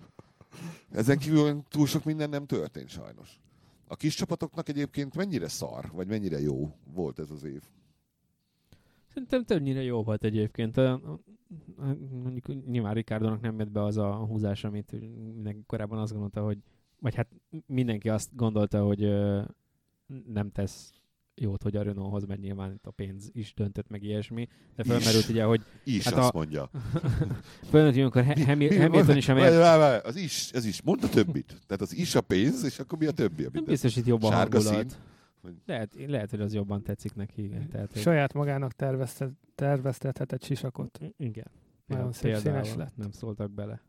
Ezen kívül túl sok minden nem történt sajnos. A kis csapatoknak egyébként mennyire szar, vagy mennyire jó volt ez az év? Szerintem többnyire jó volt egyébként. Mondjuk nyilván Ricciardónak nem jött be az a húzás, amit mindenki korábban azt gondolta, hogy vagy hát mindenki azt gondolta, hogy nem tesz jót, hogy a Renaulthoz, mert nyilván itt a pénz is döntött meg ilyesmi. De felmerült ugye, hogy... Hát azt mondja. Felmerült, amikor Hamilton is... Az is. Mondta többit. Tehát az is a pénz, és akkor mi a többi? Nem biztos, itt jobban hangulat. Lehet, hogy az jobban tetszik neki. Igen. Tehát, saját magának terveztethetett sisakot. Igen. Nagyon szép színes lett. Nem szóltak bele.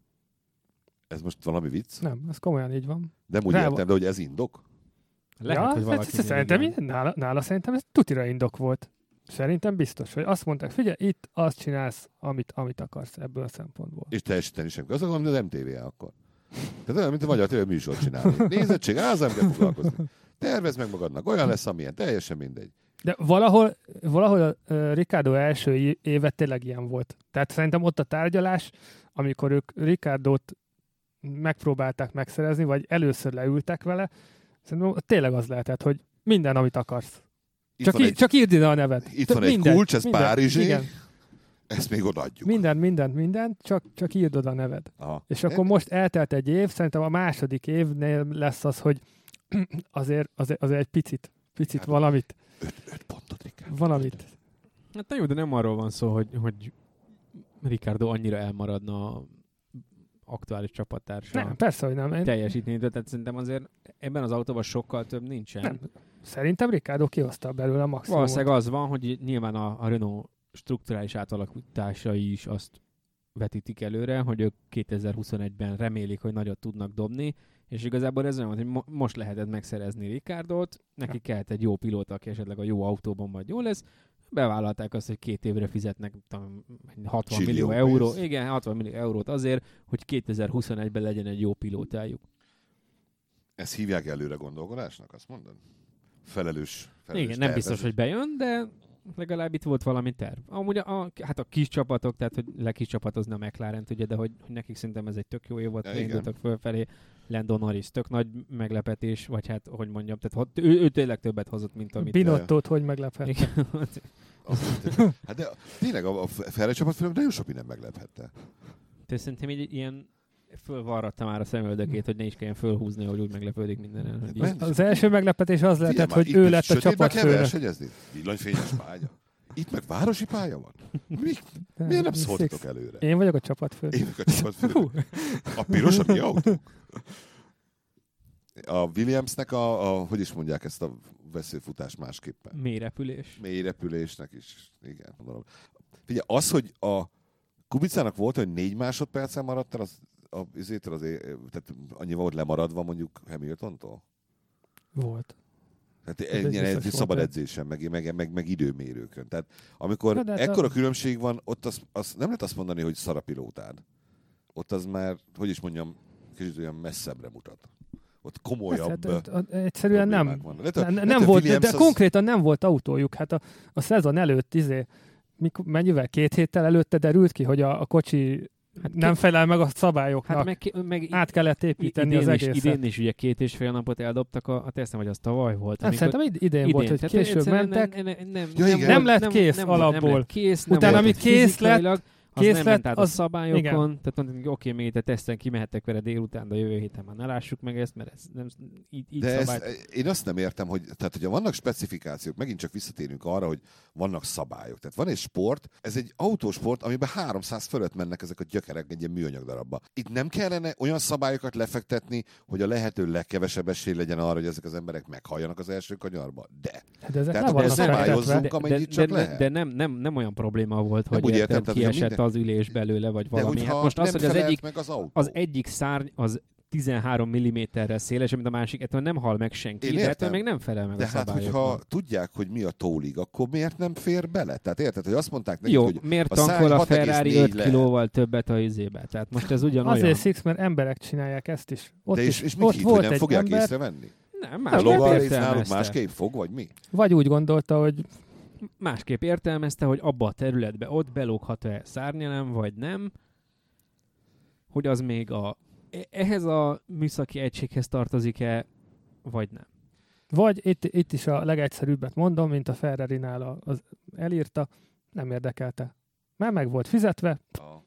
Ez most valami vicc? Nem, ez komolyan így van. Nem úgy értem, de hogy ez indok? Lehet, hogy valaki szerintem nála szerintem ez tutira indok volt. Szerintem biztos, hogy azt mondták, figyelj, itt azt csinálsz, amit akarsz ebből a szempontból. És teljesíteni sem. Azt mondom, az MTV akkor. Tehát olyan, mint a Magyar TV műsort csinálni. Nézettség, az nem kell foglalkozni. Tervezd meg magadnak, olyan lesz, amilyen, teljesen mindegy. De valahol a Ricciardo első évet tényleg ilyen volt. Tehát szerintem ott a tárgyalás, amikor ők Ricciardót megpróbálták megszerezni, vagy először leültek vele, szerintem tényleg az lehetett, hogy minden, amit akarsz. Csak írd ide a nevet. Itt van egy kulcs, ez Párizsé, ezt még odaadjuk. Minden, csak írd oda a neved. Aha. És akkor most eltelt egy év, szerintem a második évnél lesz az, hogy azért egy picit hát valamit. 5 pontot, Ricardo. Valamit. Hát jó, de nem arról van szó, hogy Ricciardo annyira elmaradna a aktuális csapattársa. Nem, persze, hogy nem. Teljesítményről, tehát szerintem azért ebben az autóban sokkal több nincsen. Nem. Szerintem Ricciardo kihozta belőle a maximumot. Valószínűleg az van, hogy nyilván a Renault strukturális átalakításai is azt vetítik előre, hogy ők 2021-ben remélik, hogy nagyot tudnak dobni, és igazából ez olyan, hogy most lehetett megszerezni Ricciardót, neki kellett egy jó pilóta, aki esetleg a jó autóban majd jó lesz, bevállalták azt, hogy 2 évre fizetnek 60 millió euró. Igen, 60 millió eurót azért, hogy 2021-ben legyen egy jó pilótájuk. Ezt hívják előre gondolkodásnak, azt mondod? Felelős igen, nem biztos, hogy bejön, de legalább itt volt valami terv. Amúgy a kis csapatok, tehát hogy lekis csapatozni a McLaren-t, ugye, de hogy nekik szerintem ez egy tök jó év volt, ja, indultak fölfelé. Lando Norris tök nagy meglepetés, vagy hát, hogy mondjam, tehát ő tényleg többet hozott, mint amit... Binottót hogy meglephette? Hát de tényleg a Ferrari csapat nagyon sok minden meglephette. Tehát szerintem egy ilyen fölvarratta már a szemöldökét, hogy ne is kelljen fölhúzni, hogy úgy meglepődik mindenen. Az első meglepetés az lehetett, hogy ő lett a csapatfőnök. Versenyezni? Villanyfényes pálya? Itt meg városi pálya van? Miért nem szóltatok előre? Én vagyok a csapatfőnök. Én vagyok a csapatfőnök. A piros, a mi autó? A Williamsnek hogy is mondják ezt a veszőfutás másképpen? Mélyrepülés. Mélyrepülésnek is, igen. Mondom. Figyelj, az, hogy a Kubicának volt, hogy 4 másodpercen maradt el tehát annyi volt lemaradva mondjuk Hamiltontól? Volt. Tehát egy szabad edzésen, meg időmérőkön. Tehát amikor ekkora különbség van, ott az nem lehet azt mondani, hogy szar a pilótád. Ott az már, hogy is mondjam, kicsit olyan messzebbre mutat. Ott komolyabb egyszerűen nem volt, de konkrétan nem volt autójuk. Hát a szezon előtt mennyivel 2 héttel előtte derült ki, hogy a kocsi nem felel meg a szabályoknak. Hát meg át kellett építeni az egészet. Idén is ugye 2,5 napot eldobtak a teszem, hogy az tavaly volt. Hát szerintem idén volt, hogy később mentek. Nem lett kész alapból. Utána, ami kész lett, készlet, nem ment át a az szabályokon, igen. tehát mondjuk, oké, még itt a teszten kimehettek vele délután, de jövő héten már ne lássuk meg ezt, mert ez nem így De szabály. én azt nem értem, hogy tehát, hogyha vannak specifikációk, megint csak visszatérünk arra, hogy vannak szabályok. Tehát van egy sport, ez egy autósport, amiben 300 fölött mennek ezek a gyökerek egy ilyen műanyag darabba. Itt nem kellene olyan szabályokat lefektetni, hogy a lehető legkevesebb esély legyen arra, hogy ezek az emberek meghalljanak az első kanyarba. De. De ezek Tehát nem akkor vannak szabályozzunk, fektetve. amennyit csak lehet. De nem olyan probléma volt, Nem hogy úgy értem, tehát, hogy kiesett minden- az ülés belőle, vagy De valami. hogyha Hát most az, nem hogy az felelt egyik, meg az autó. az egyik szárny az 13 mm-rel széles, mint a másik, ettől nem hal meg senki, Én de ettől értem. még nem felel meg De a hát, szabályoknak. hogyha tudják, hogy mi a tólig, akkor miért nem fér bele? Tehát érted, hogy azt mondták nekik, Jó, hogy miért a tankol a 6,4 Ferrari 5 lehet. kilóval többet a izébe? Tehát most ez ugyanolyan. Azért Six, mert emberek csinálják ezt is. Ott De is és mit ott hitt, volt hogy nem egy fogják ember, észrevenni? Nem, A másképp logaritmus náluk értelmezte. másképp fog, vagy mi? vagy úgy gondolta, hogy Másképp értelmezte, hogy abba a területbe ott belóghat-e szárnyelem, vagy nem. Hogy az még ehhez a műszaki egységhez tartozik-e, vagy nem. vagy itt is a legegyszerűbbet mondom, mint a Ferrari-nál az elírta, nem érdekelte. Már meg volt fizetve,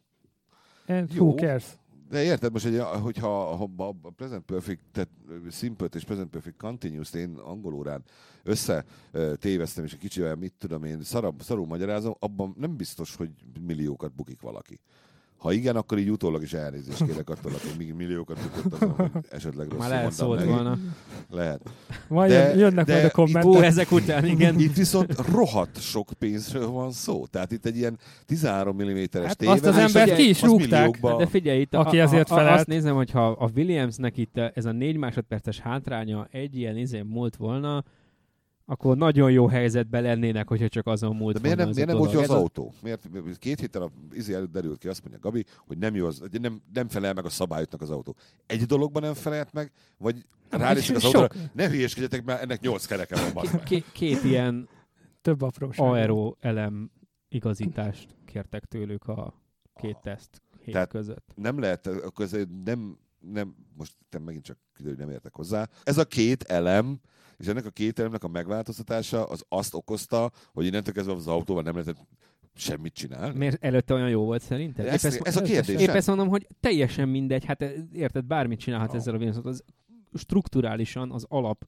and Jó. who cares? De érted most, hogyha a Present Perfect, tehát Simple és Present Perfect Continuous-t én angol órán összetéveztem, és egy kicsivel, mit tudom én, szarul magyarázom, abban nem biztos, hogy milliókat bukik valaki. Ha igen, akkor így utólag is elnézést kérek attól, hogy még milliókat bukott azon, hogy esetleg rosszul Már mondtam elszólt meg. volna. Lehet. Majd De- jönnek de majd a itt- kommentek. Ezek után, igen. Itt viszont rohadt sok pénzről van szó. Tehát itt egy ilyen 13 mm-es Hát téve. azt az és embert egy- ki is az rúgták. milliókba- De figyelj, itt Aki ezért felelt. azt nézem, hogy ha a Williamsnek itt ez a 4 másodperces hátránya egy ilyen izén múlt volna, akkor nagyon jó helyzetben lennének, hogyha csak azon múlt De miért volna nem az volt jó az utólag. autó? Miért 2 héttel előtt derült ki, azt mondja Gabi, hogy nem jó az, nem felel meg a szabályoknak az autó. Egy dologban nem felelt meg, vagy ránéztek az sok. autóra, ne hülyéskedjetek, mert ennek 8 kereke van. bazd meg. Két ilyen Több apróság. aero elem igazítást kértek tőlük a két teszt hét Tehát- között. Nem lehet, akkor ez nem, most te megint csak kiderül, hogy nem értek hozzá. Ez a két elem, és ennek a két elemnek a megváltoztatása az azt okozta, hogy innentől kezdve az autóval nem lehetett semmit csinálni. Miért előtte olyan jó volt szerinted? Ez a kérdés. Épp ezt mondom, hogy teljesen mindegy, hát érted, bármit csinálhat ezzel a Williamsot, az strukturálisan az alap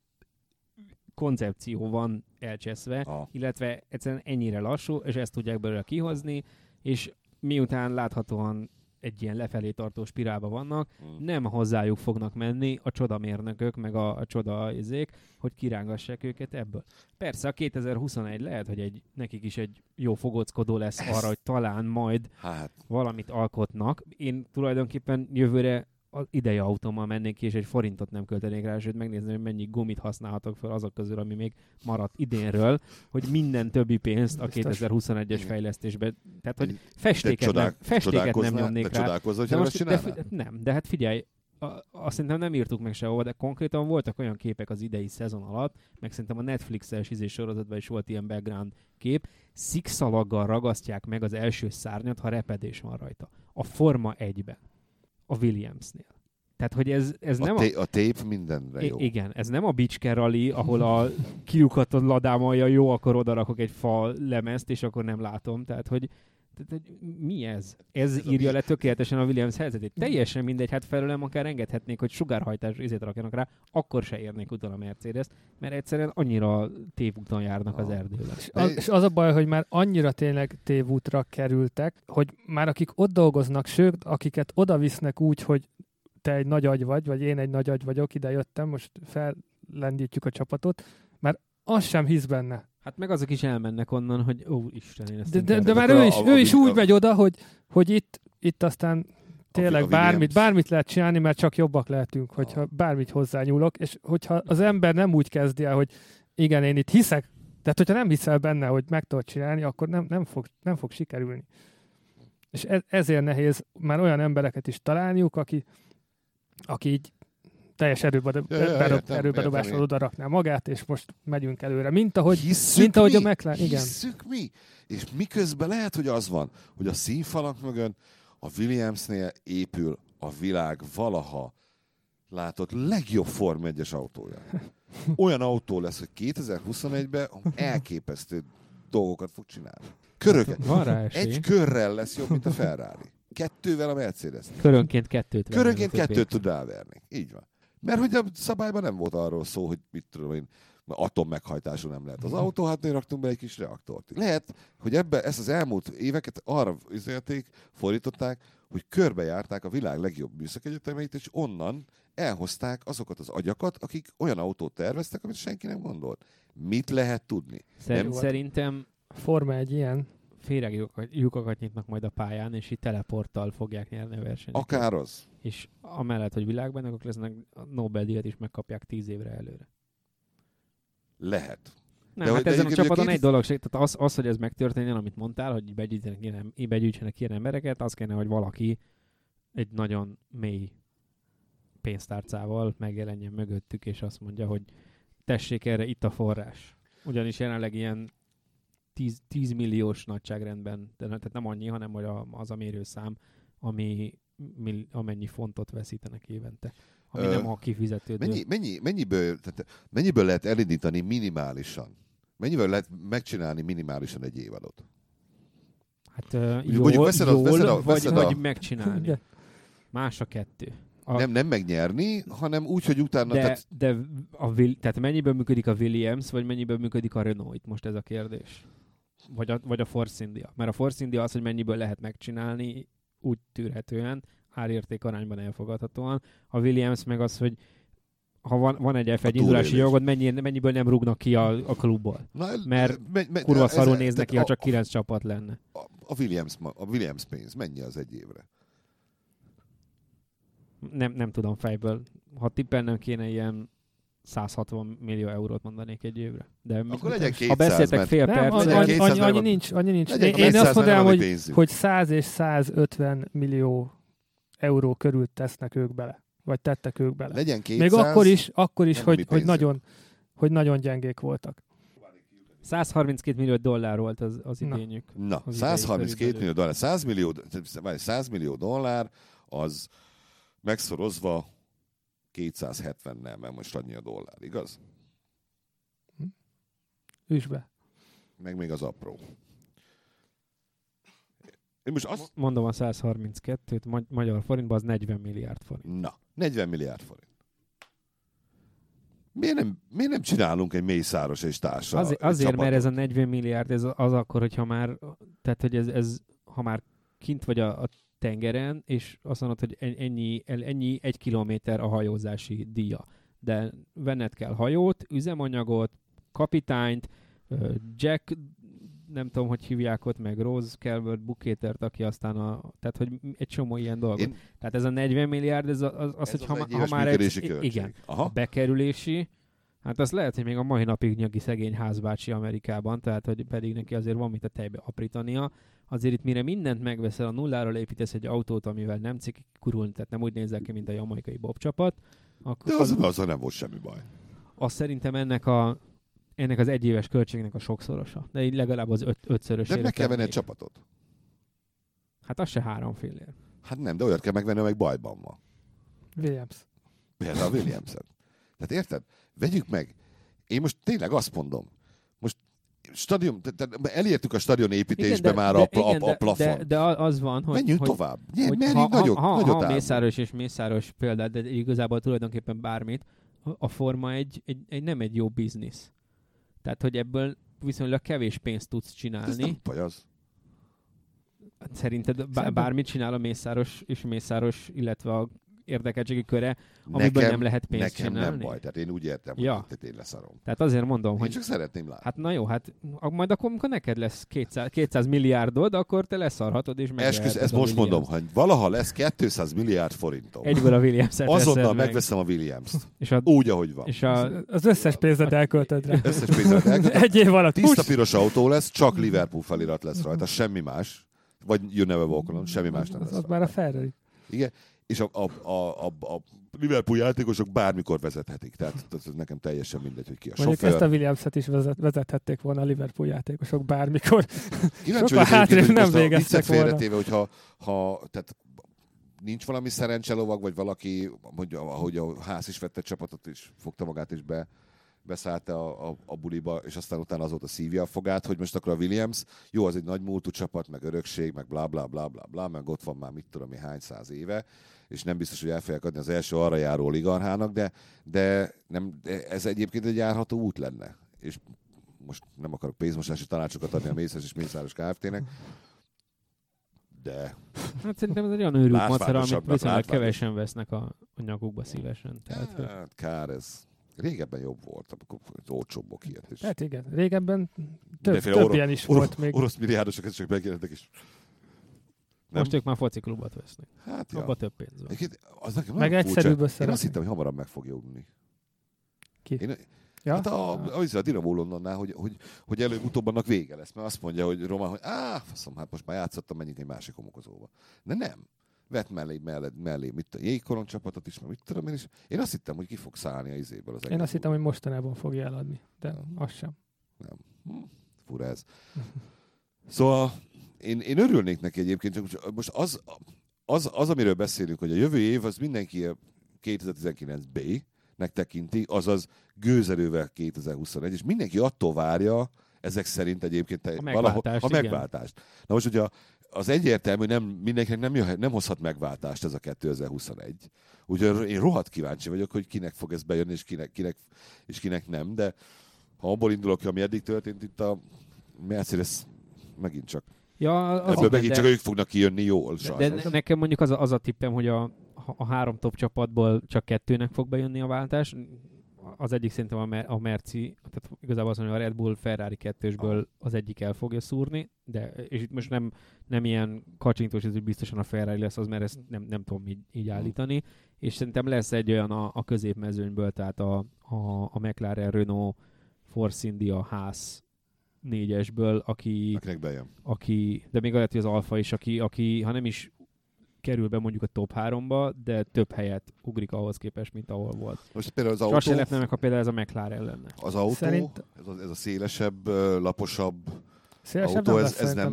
koncepció van elcseszve, illetve egyszerűen ennyire lassú, és ezt tudják belőle kihozni, és miután láthatóan egy ilyen lefelé tartó spirálba vannak, nem hozzájuk fognak menni a csodamérnökök, meg a csoda izék, hogy kirángassák őket ebből. Persze a 2021 lehet, hogy nekik is egy jó fogóckodó lesz arra, hogy talán majd valamit alkotnak. Én tulajdonképpen jövőre az idei autómmal mennék ki, és egy forintot nem költenék rá, sőt megnézni, hogy mennyi gumit használhatok fel azok közül, ami még maradt idénről, hogy minden többi pénzt a 2021-es fejlesztésbe, tehát hogy festéket nem nyomnék rá. Csodálkozol, hogyha ezt csinálnál? Nem, de hát figyelj, azt szerintem nem írtuk meg sehova, de konkrétan voltak olyan képek az idei szezon alatt, meg szerintem a Netflix-es sorozatban is volt ilyen background kép, szikszalaggal ragasztják meg az első szárnyat, ha repedés van rajta. A Forma 1-ben. A Williamsnél. Tehát, hogy ez nem a tép mindenre jó. Igen, ez nem a Bicske Rally, ahol a kiukaton ladámolja, jó, akkor odarakok egy fa lemezt, és akkor nem látom. Tehát, hogy mi ez? Ez írja le tökéletesen a Williams helyzetét. Teljesen mindegy, hát felőlem akár engedhetnék, hogy sugárhajtás izét rakjanak rá, akkor se érnék utol a Mercedes, mert egyszerűen annyira tévúton járnak az erdőben. És az a baj, hogy már annyira tényleg tévútra kerültek, hogy már akik ott dolgoznak, sőt, akiket oda visznek úgy, hogy te egy nagy agy vagy én egy nagy agy vagyok, ide jöttem, most fellendítjük a csapatot, mert az sem hisz benne. Hát meg azok is elmennek onnan, hogy ó, Isten, én ezt de már ő is úgy megy oda, hogy itt aztán tényleg bármit lehet csinálni, mert csak jobbak lehetünk, hogyha bármit hozzányúlok, és hogyha az ember nem úgy kezdi el, hogy igen, én itt hiszek, tehát hogyha nem hiszel benne, hogy meg tudod csinálni, akkor nem fog sikerülni. És ezért nehéz már olyan embereket is találniuk, aki így teljes erőbedobással oda rakná magát, és most megyünk előre. Mint ahogy a McLaren. Igen. Hisszük mi? És miközben lehet, hogy az van, hogy a színfalak mögön a Williamsnél épül a világ valaha látott legjobb Forma 1-es autója. Olyan autó lesz, hogy 2021-ben elképesztő dolgokat fog csinálni. Van rá esély. Egy körrel lesz jobb, mint a Ferrari. 2-vel a Mercedes. Körönként 2-t. Körönként 2-t tud ráverni. Így van. Mert hogy a szabályban nem volt arról szó, hogy mit tudom én, atommeghajtású nem lehet az autó, hát mi raktunk be egy kis reaktort. Lehet, hogy ezt az elmúlt éveket arra fordították, hogy körbejárták a világ legjobb műszaki egyetemeit, és onnan elhozták azokat az agyakat, akik olyan autót terveztek, amit senki nem gondolt. Mit lehet tudni? Szerintem Forma egy ilyen. féreglyukakat nyitnak majd a pályán, és így teleporttal fogják nyerni a versenyt. Akár az. És amellett, hogy világbajnokok lesznek, a Nobel-díjat is megkapják 10 évre előre. Lehet. Nem, hát ezen a csapaton egy dolog, tehát az, hogy ez megtörténjen, amit mondtál, hogy begyűjtsenek ilyen embereket, az kéne, hogy valaki egy nagyon mély pénztárcával megjelenjen mögöttük, és azt mondja, hogy tessék erre, itt a forrás. Ugyanis jelenleg ilyen 10 milliós nagyságrendben, tehát nem annyi, hanem hogy az a mérőszám, amennyi fontot veszítenek évente. Ami nem a kifizetődő. Mennyiből lehet elindítani minimálisan? Mennyivel lehet megcsinálni minimálisan egy évadot? Hát jól, vagy megcsinálni. Más a kettő. Nem megnyerni, hanem úgy, hogy utána... Tehát mennyiből működik a Williams, vagy mennyiből működik a Renault? Itt most ez a kérdés. Vagy a Force India. Mert a Force India az, hogy mennyiből lehet megcsinálni, úgy tűrhetően, árérték arányban elfogadhatóan. A Williams meg az, hogy ha van egy F1 indulási jogod, mennyiből nem rúgnak ki a klubból. Mert kurva szarul néznek ki, ha csak 9 csapat lenne. A Williams pénz mennyi az egy évre? Nem tudom fejből. Ha tippelnem kéne, ilyen 160 millió eurót mondanék egy évre. De akkor legyen 200, ha beszéltek fél percet... Annyi nincs. Én azt mondanám, hogy 100 és 150 millió euró körül tesznek ők bele. Vagy tettek ők bele. Legyen 200, még akkor is hogy nagyon gyengék voltak. 132 millió dollár volt az idényük. Na, 132 millió dollár. 100 millió dollár az megszorozva 270-nel, mert most annyi a dollár, igaz? Üsd be. Meg még az apró. Én most mondom a 132-t, magyar forintban az 40 milliárd forint. Na, 40 milliárd forint. Miért nem csinálunk egy Mészáros és társa? Azért, mert ez a 40 milliárd, ez az akkor, hogyha már, tehát hogy ez ha már kint vagy a tengeren, és azt mondod, hogy ennyi 1 kilométer a hajózási díja. De venned kell hajót, üzemanyagot, kapitányt, Jack, nem tudom, hogy hívják ott, meg Rose Calvert Bukétert, aki aztán tehát, hogy egy csomó ilyen dolgot. Tehát ez a 40 milliárd, ez hogy ha már igen, a bekerülési, hát az lehet, hogy még a mai napig nyagi szegény házbácsi Amerikában, tehát, hogy pedig neki azért van mit a tejbe aprítania. Azért itt mire mindent megveszel, a nulláról építesz egy autót, amivel nem cikik kurulni, tehát nem úgy nézel ki, mint a jamaikai bobcsapat. De azzal nem volt semmi baj. Azt szerintem ennek az egyéves költségnek a sokszorosa. De így legalább az 5-szörösére. De meg kell venni egy csapatot. Hát az se 3 fillér. Hát nem, de olyat kell megvenni, amelyik bajban van. Williams. Például a Williams-et. Tehát érted? Vegyük meg. Én most tényleg azt mondom. Most elértük a stadion építésbe már a plafon. De az van, hogy... Menjünk tovább. Ha Mészáros és Mészáros példát, de igazából tulajdonképpen bármit, a Forma nem egy jó biznisz. Tehát, hogy ebből viszonylag kevés pénzt tudsz csinálni. Ez nem baj az. Szerinted bármit csinál a Mészáros, illetve a érdekeltségi köre, amiből nem lehet pénzt csinálni? Nekem nem baj, tehát én úgy értem, hogy én leszarom. Tehát azért mondom, hogy... Én csak szeretném látni. Hát na jó, hát majd akkor, amikor neked lesz 200 milliárdod, akkor te leszarhatod, és megveheted. Ezt most mondom, hogy valaha lesz 200 milliárd forintom. Egyből a Williams-et azonnal megveszem a Williams-t. Úgy, ahogy van. És az összes pénzed elköltöd rá. Egy év alatt. Tiszta piros autó lesz, csak Liverpool felirat lesz rajta, semmi más. Vagy You Never Walk Alone, semmi más nem lesz. Az már a Ferrari. Igen. És a Liverpool játékosok bármikor vezethetik. Tehát nekem teljesen mindegy, hogy ki a mondjuk sofőr. Ezt a Williams-et is vezethették volna a Liverpool játékosok bármikor. Sokkal hátrébb nem végeztek volna. Félretéve, hogyha tehát nincs valami szerencselovag, vagy valaki, ahogy a Ház is vette csapatot, és fogta magát is be beszállt a buliba, és aztán utána azóta szívja a fogát, hogy most akkor a Williams, jó, az egy nagy múltú csapat, meg örökség, meg bla bla bla bla bla, meg ott van már mit tudom, hány száz éve, és nem biztos, hogy el fogják adni az első arra járó oligarchának, de ez egyébként egy járható út lenne. És most nem akarok pénzmosási tanácsokat adni a Mészáros és Mészáros Kft-nek, de... Hát szerintem ez egy olyan őrült macer, amit viszonylag látványosabb. kevesen vesznek a nyakukba szívesen. Tehát, Hát kár ez. Régebben jobb volt, amikor olcsóbbak ilyet is. Hát igen, régebben több ilyen is volt még. Orosz milliárdosok csak megjelentek is. most ők már fociklubot vesznek. Hát ja. Abba több pénz van. Az nekem Meg nagyon egyszerűbb furcsa. Én összerakni. azt hittem, hogy hamarabb meg fog jönni. Ki? Ja? Hát a Dinamo Londonnál, hogy előbb-utóbb annak vége lesz, mert azt mondja, hogy Roma, hogy faszom, hát most már játszottam, menjünk egy másik homokozóba. De nem. Vett mellé mit a jégkorong csapatot is, mit tudom én is. Én azt hittem, hogy ki fog szállni a izéből az egész. Én azt hittem, hogy mostanában fogja eladni, de az sem. Nem. Fura ez. Szóval én örülnék neki egyébként, csak most az, amiről beszélünk, hogy a jövő év, az mindenki 2019B-nek tekinti, azaz gőzerővel 2021, és mindenki attól várja, ezek szerint egyébként a megváltást. Na most, hogyha az egyértelmű, mindenkinek nem hozhat megváltást ez a 2021. Úgyhogy én rohadt kíváncsi vagyok, hogy kinek fog ez bejönni, és kinek nem, de ha abból indulok ki, ami eddig történt itt a Mercedes, megint csak ebből megint csak ők fognak kijönni jól. De nekem mondjuk az a tippem, hogy a 3 top csapatból csak 2-nek fog bejönni a váltás. Az egyik szerintem a Merci, tehát igazából azt mondja, a Red Bull Ferrari 2-ből az egyik el fogja szúrni, és itt most nem ilyen kacsintós, hogy biztosan a Ferrari lesz az, mert ezt nem tudom így állítani, és szerintem lesz egy olyan a középmezőnyből, tehát a McLaren, Renault, Force India, Haas 4-esből, aki de még lehet, hogy az Alfa is, aki ha nem is kerül be mondjuk a top 3-ba, de több helyet ugrik ahhoz képest, mint ahol volt. Most például az autó... Sose lepne meg, ha például ez a McLaren lenne. Az autó, ez a szélesebb, laposabb szélesebb autó,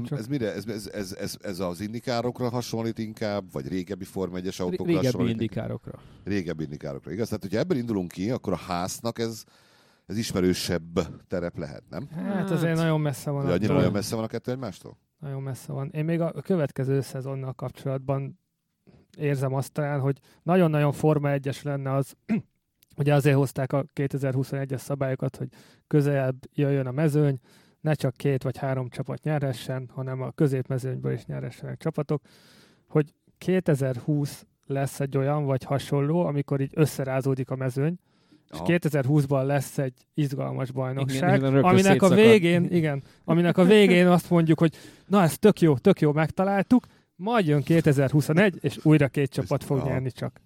ez az indikárokra hasonlít inkább, vagy régebbi Forma 1-es autókra hasonlít? Régebbi indikárokra, igaz? Tehát, hogyha ebből indulunk ki, akkor a Haasnak ez ismerősebb terep lehet, nem? Hát azért nagyon messze van. Nagyon messze van a kettő egymástól? Nagyon messze van. Én még a következő szezonnal kapcsolatban érzem azt talán, hogy nagyon-nagyon Forma 1-es lenne az, ugye azért hozták a 2021-es szabályokat, hogy közelebb jöjjön a mezőny, ne csak 2 vagy 3 csapat nyerhessen, hanem a középmezőnyből is nyerhessenek csapatok, hogy 2020 lesz egy olyan, vagy hasonló, amikor így összerázódik a mezőny, és 2020-ban lesz egy izgalmas bajnokság, aminek a végén azt mondjuk, hogy na ez tök jó, megtaláltuk, majd jön 2021, és újra 2 csapat fog nyerni csak.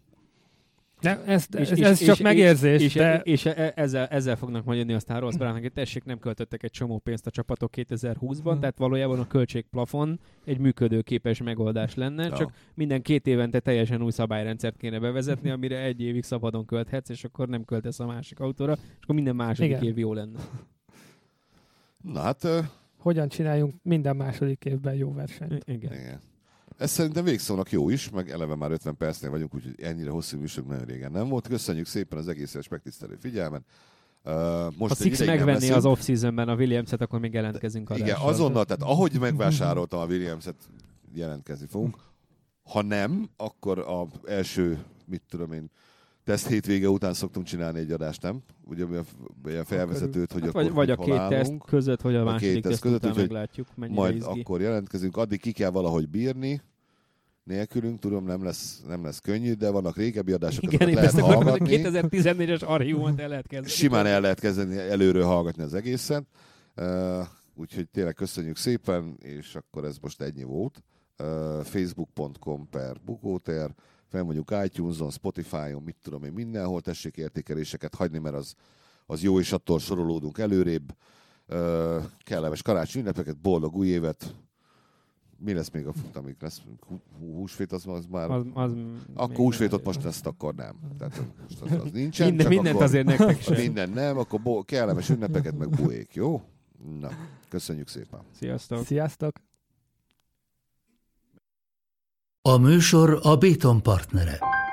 Ez csak megérzés. És ezzel fognak majd jönni aztán rossz barának, hogy tessék, nem költöttek egy csomó pénzt a csapatok 2020-ban, tehát valójában a költségplafon egy működőképes megoldás lenne, csak minden 2 évente teljesen új szabályrendszert kéne bevezetni, amire 1 évig szabadon költhetsz, és akkor nem költesz a másik autóra, és akkor minden második év jó lenne. Na hát... Hogyan csináljunk minden második évben jó versenyt? Igen. Ez szerintem végszónak jó is, meg eleve már 50 percnél vagyunk, úgyhogy ennyire hosszú műsor nagyon régen nem volt. Köszönjük szépen az egész megtisztelő figyelmet. Most ha Six megvenni az off-seasonben a Williams-et, akkor még jelentkezünk adásra. Igen, azonnal, tehát ahogy megvásároltam a Williams-et, jelentkezni fogunk. Ha nem, akkor az első, teszt hétvége után szoktunk csinálni egy adást, nem? Ugye a felvezetőt, hogy hát akkor vagy a 2 teszt között, vagy a második teszt között, után meglátjuk, mennyire majd izgi. Akkor jelentkezünk, addig ki kell valahogy bírni, nélkülünk, tudom, nem lesz könnyű, de vannak régebbi adások, igen, lehet hallgatni. 2014-es archívumot el lehet kezdeni. Simán el lehet kezdeni előről hallgatni az egészet. Úgyhogy tényleg köszönjük szépen, és akkor ez most ennyi volt. Facebook.com/bukóter, fel mondjuk iTunes-on, Spotify-on, mit tudom én, mindenhol tessék értékeléseket hagyni, mert az jó, és attól sorolódunk előrébb. Kellemes karácsony ünnepeket, boldog új évet. Mi lesz még amíg lesz? Húsvét az már... akkor húsvétot most ezt akkor nem. Tehát most az nincsen. Mindent akkor, azért nektek sem. Minden nem, akkor kellemes ünnepeket, meg buék, jó? Na, köszönjük szépen. Sziasztok! A műsor a Béton partnere.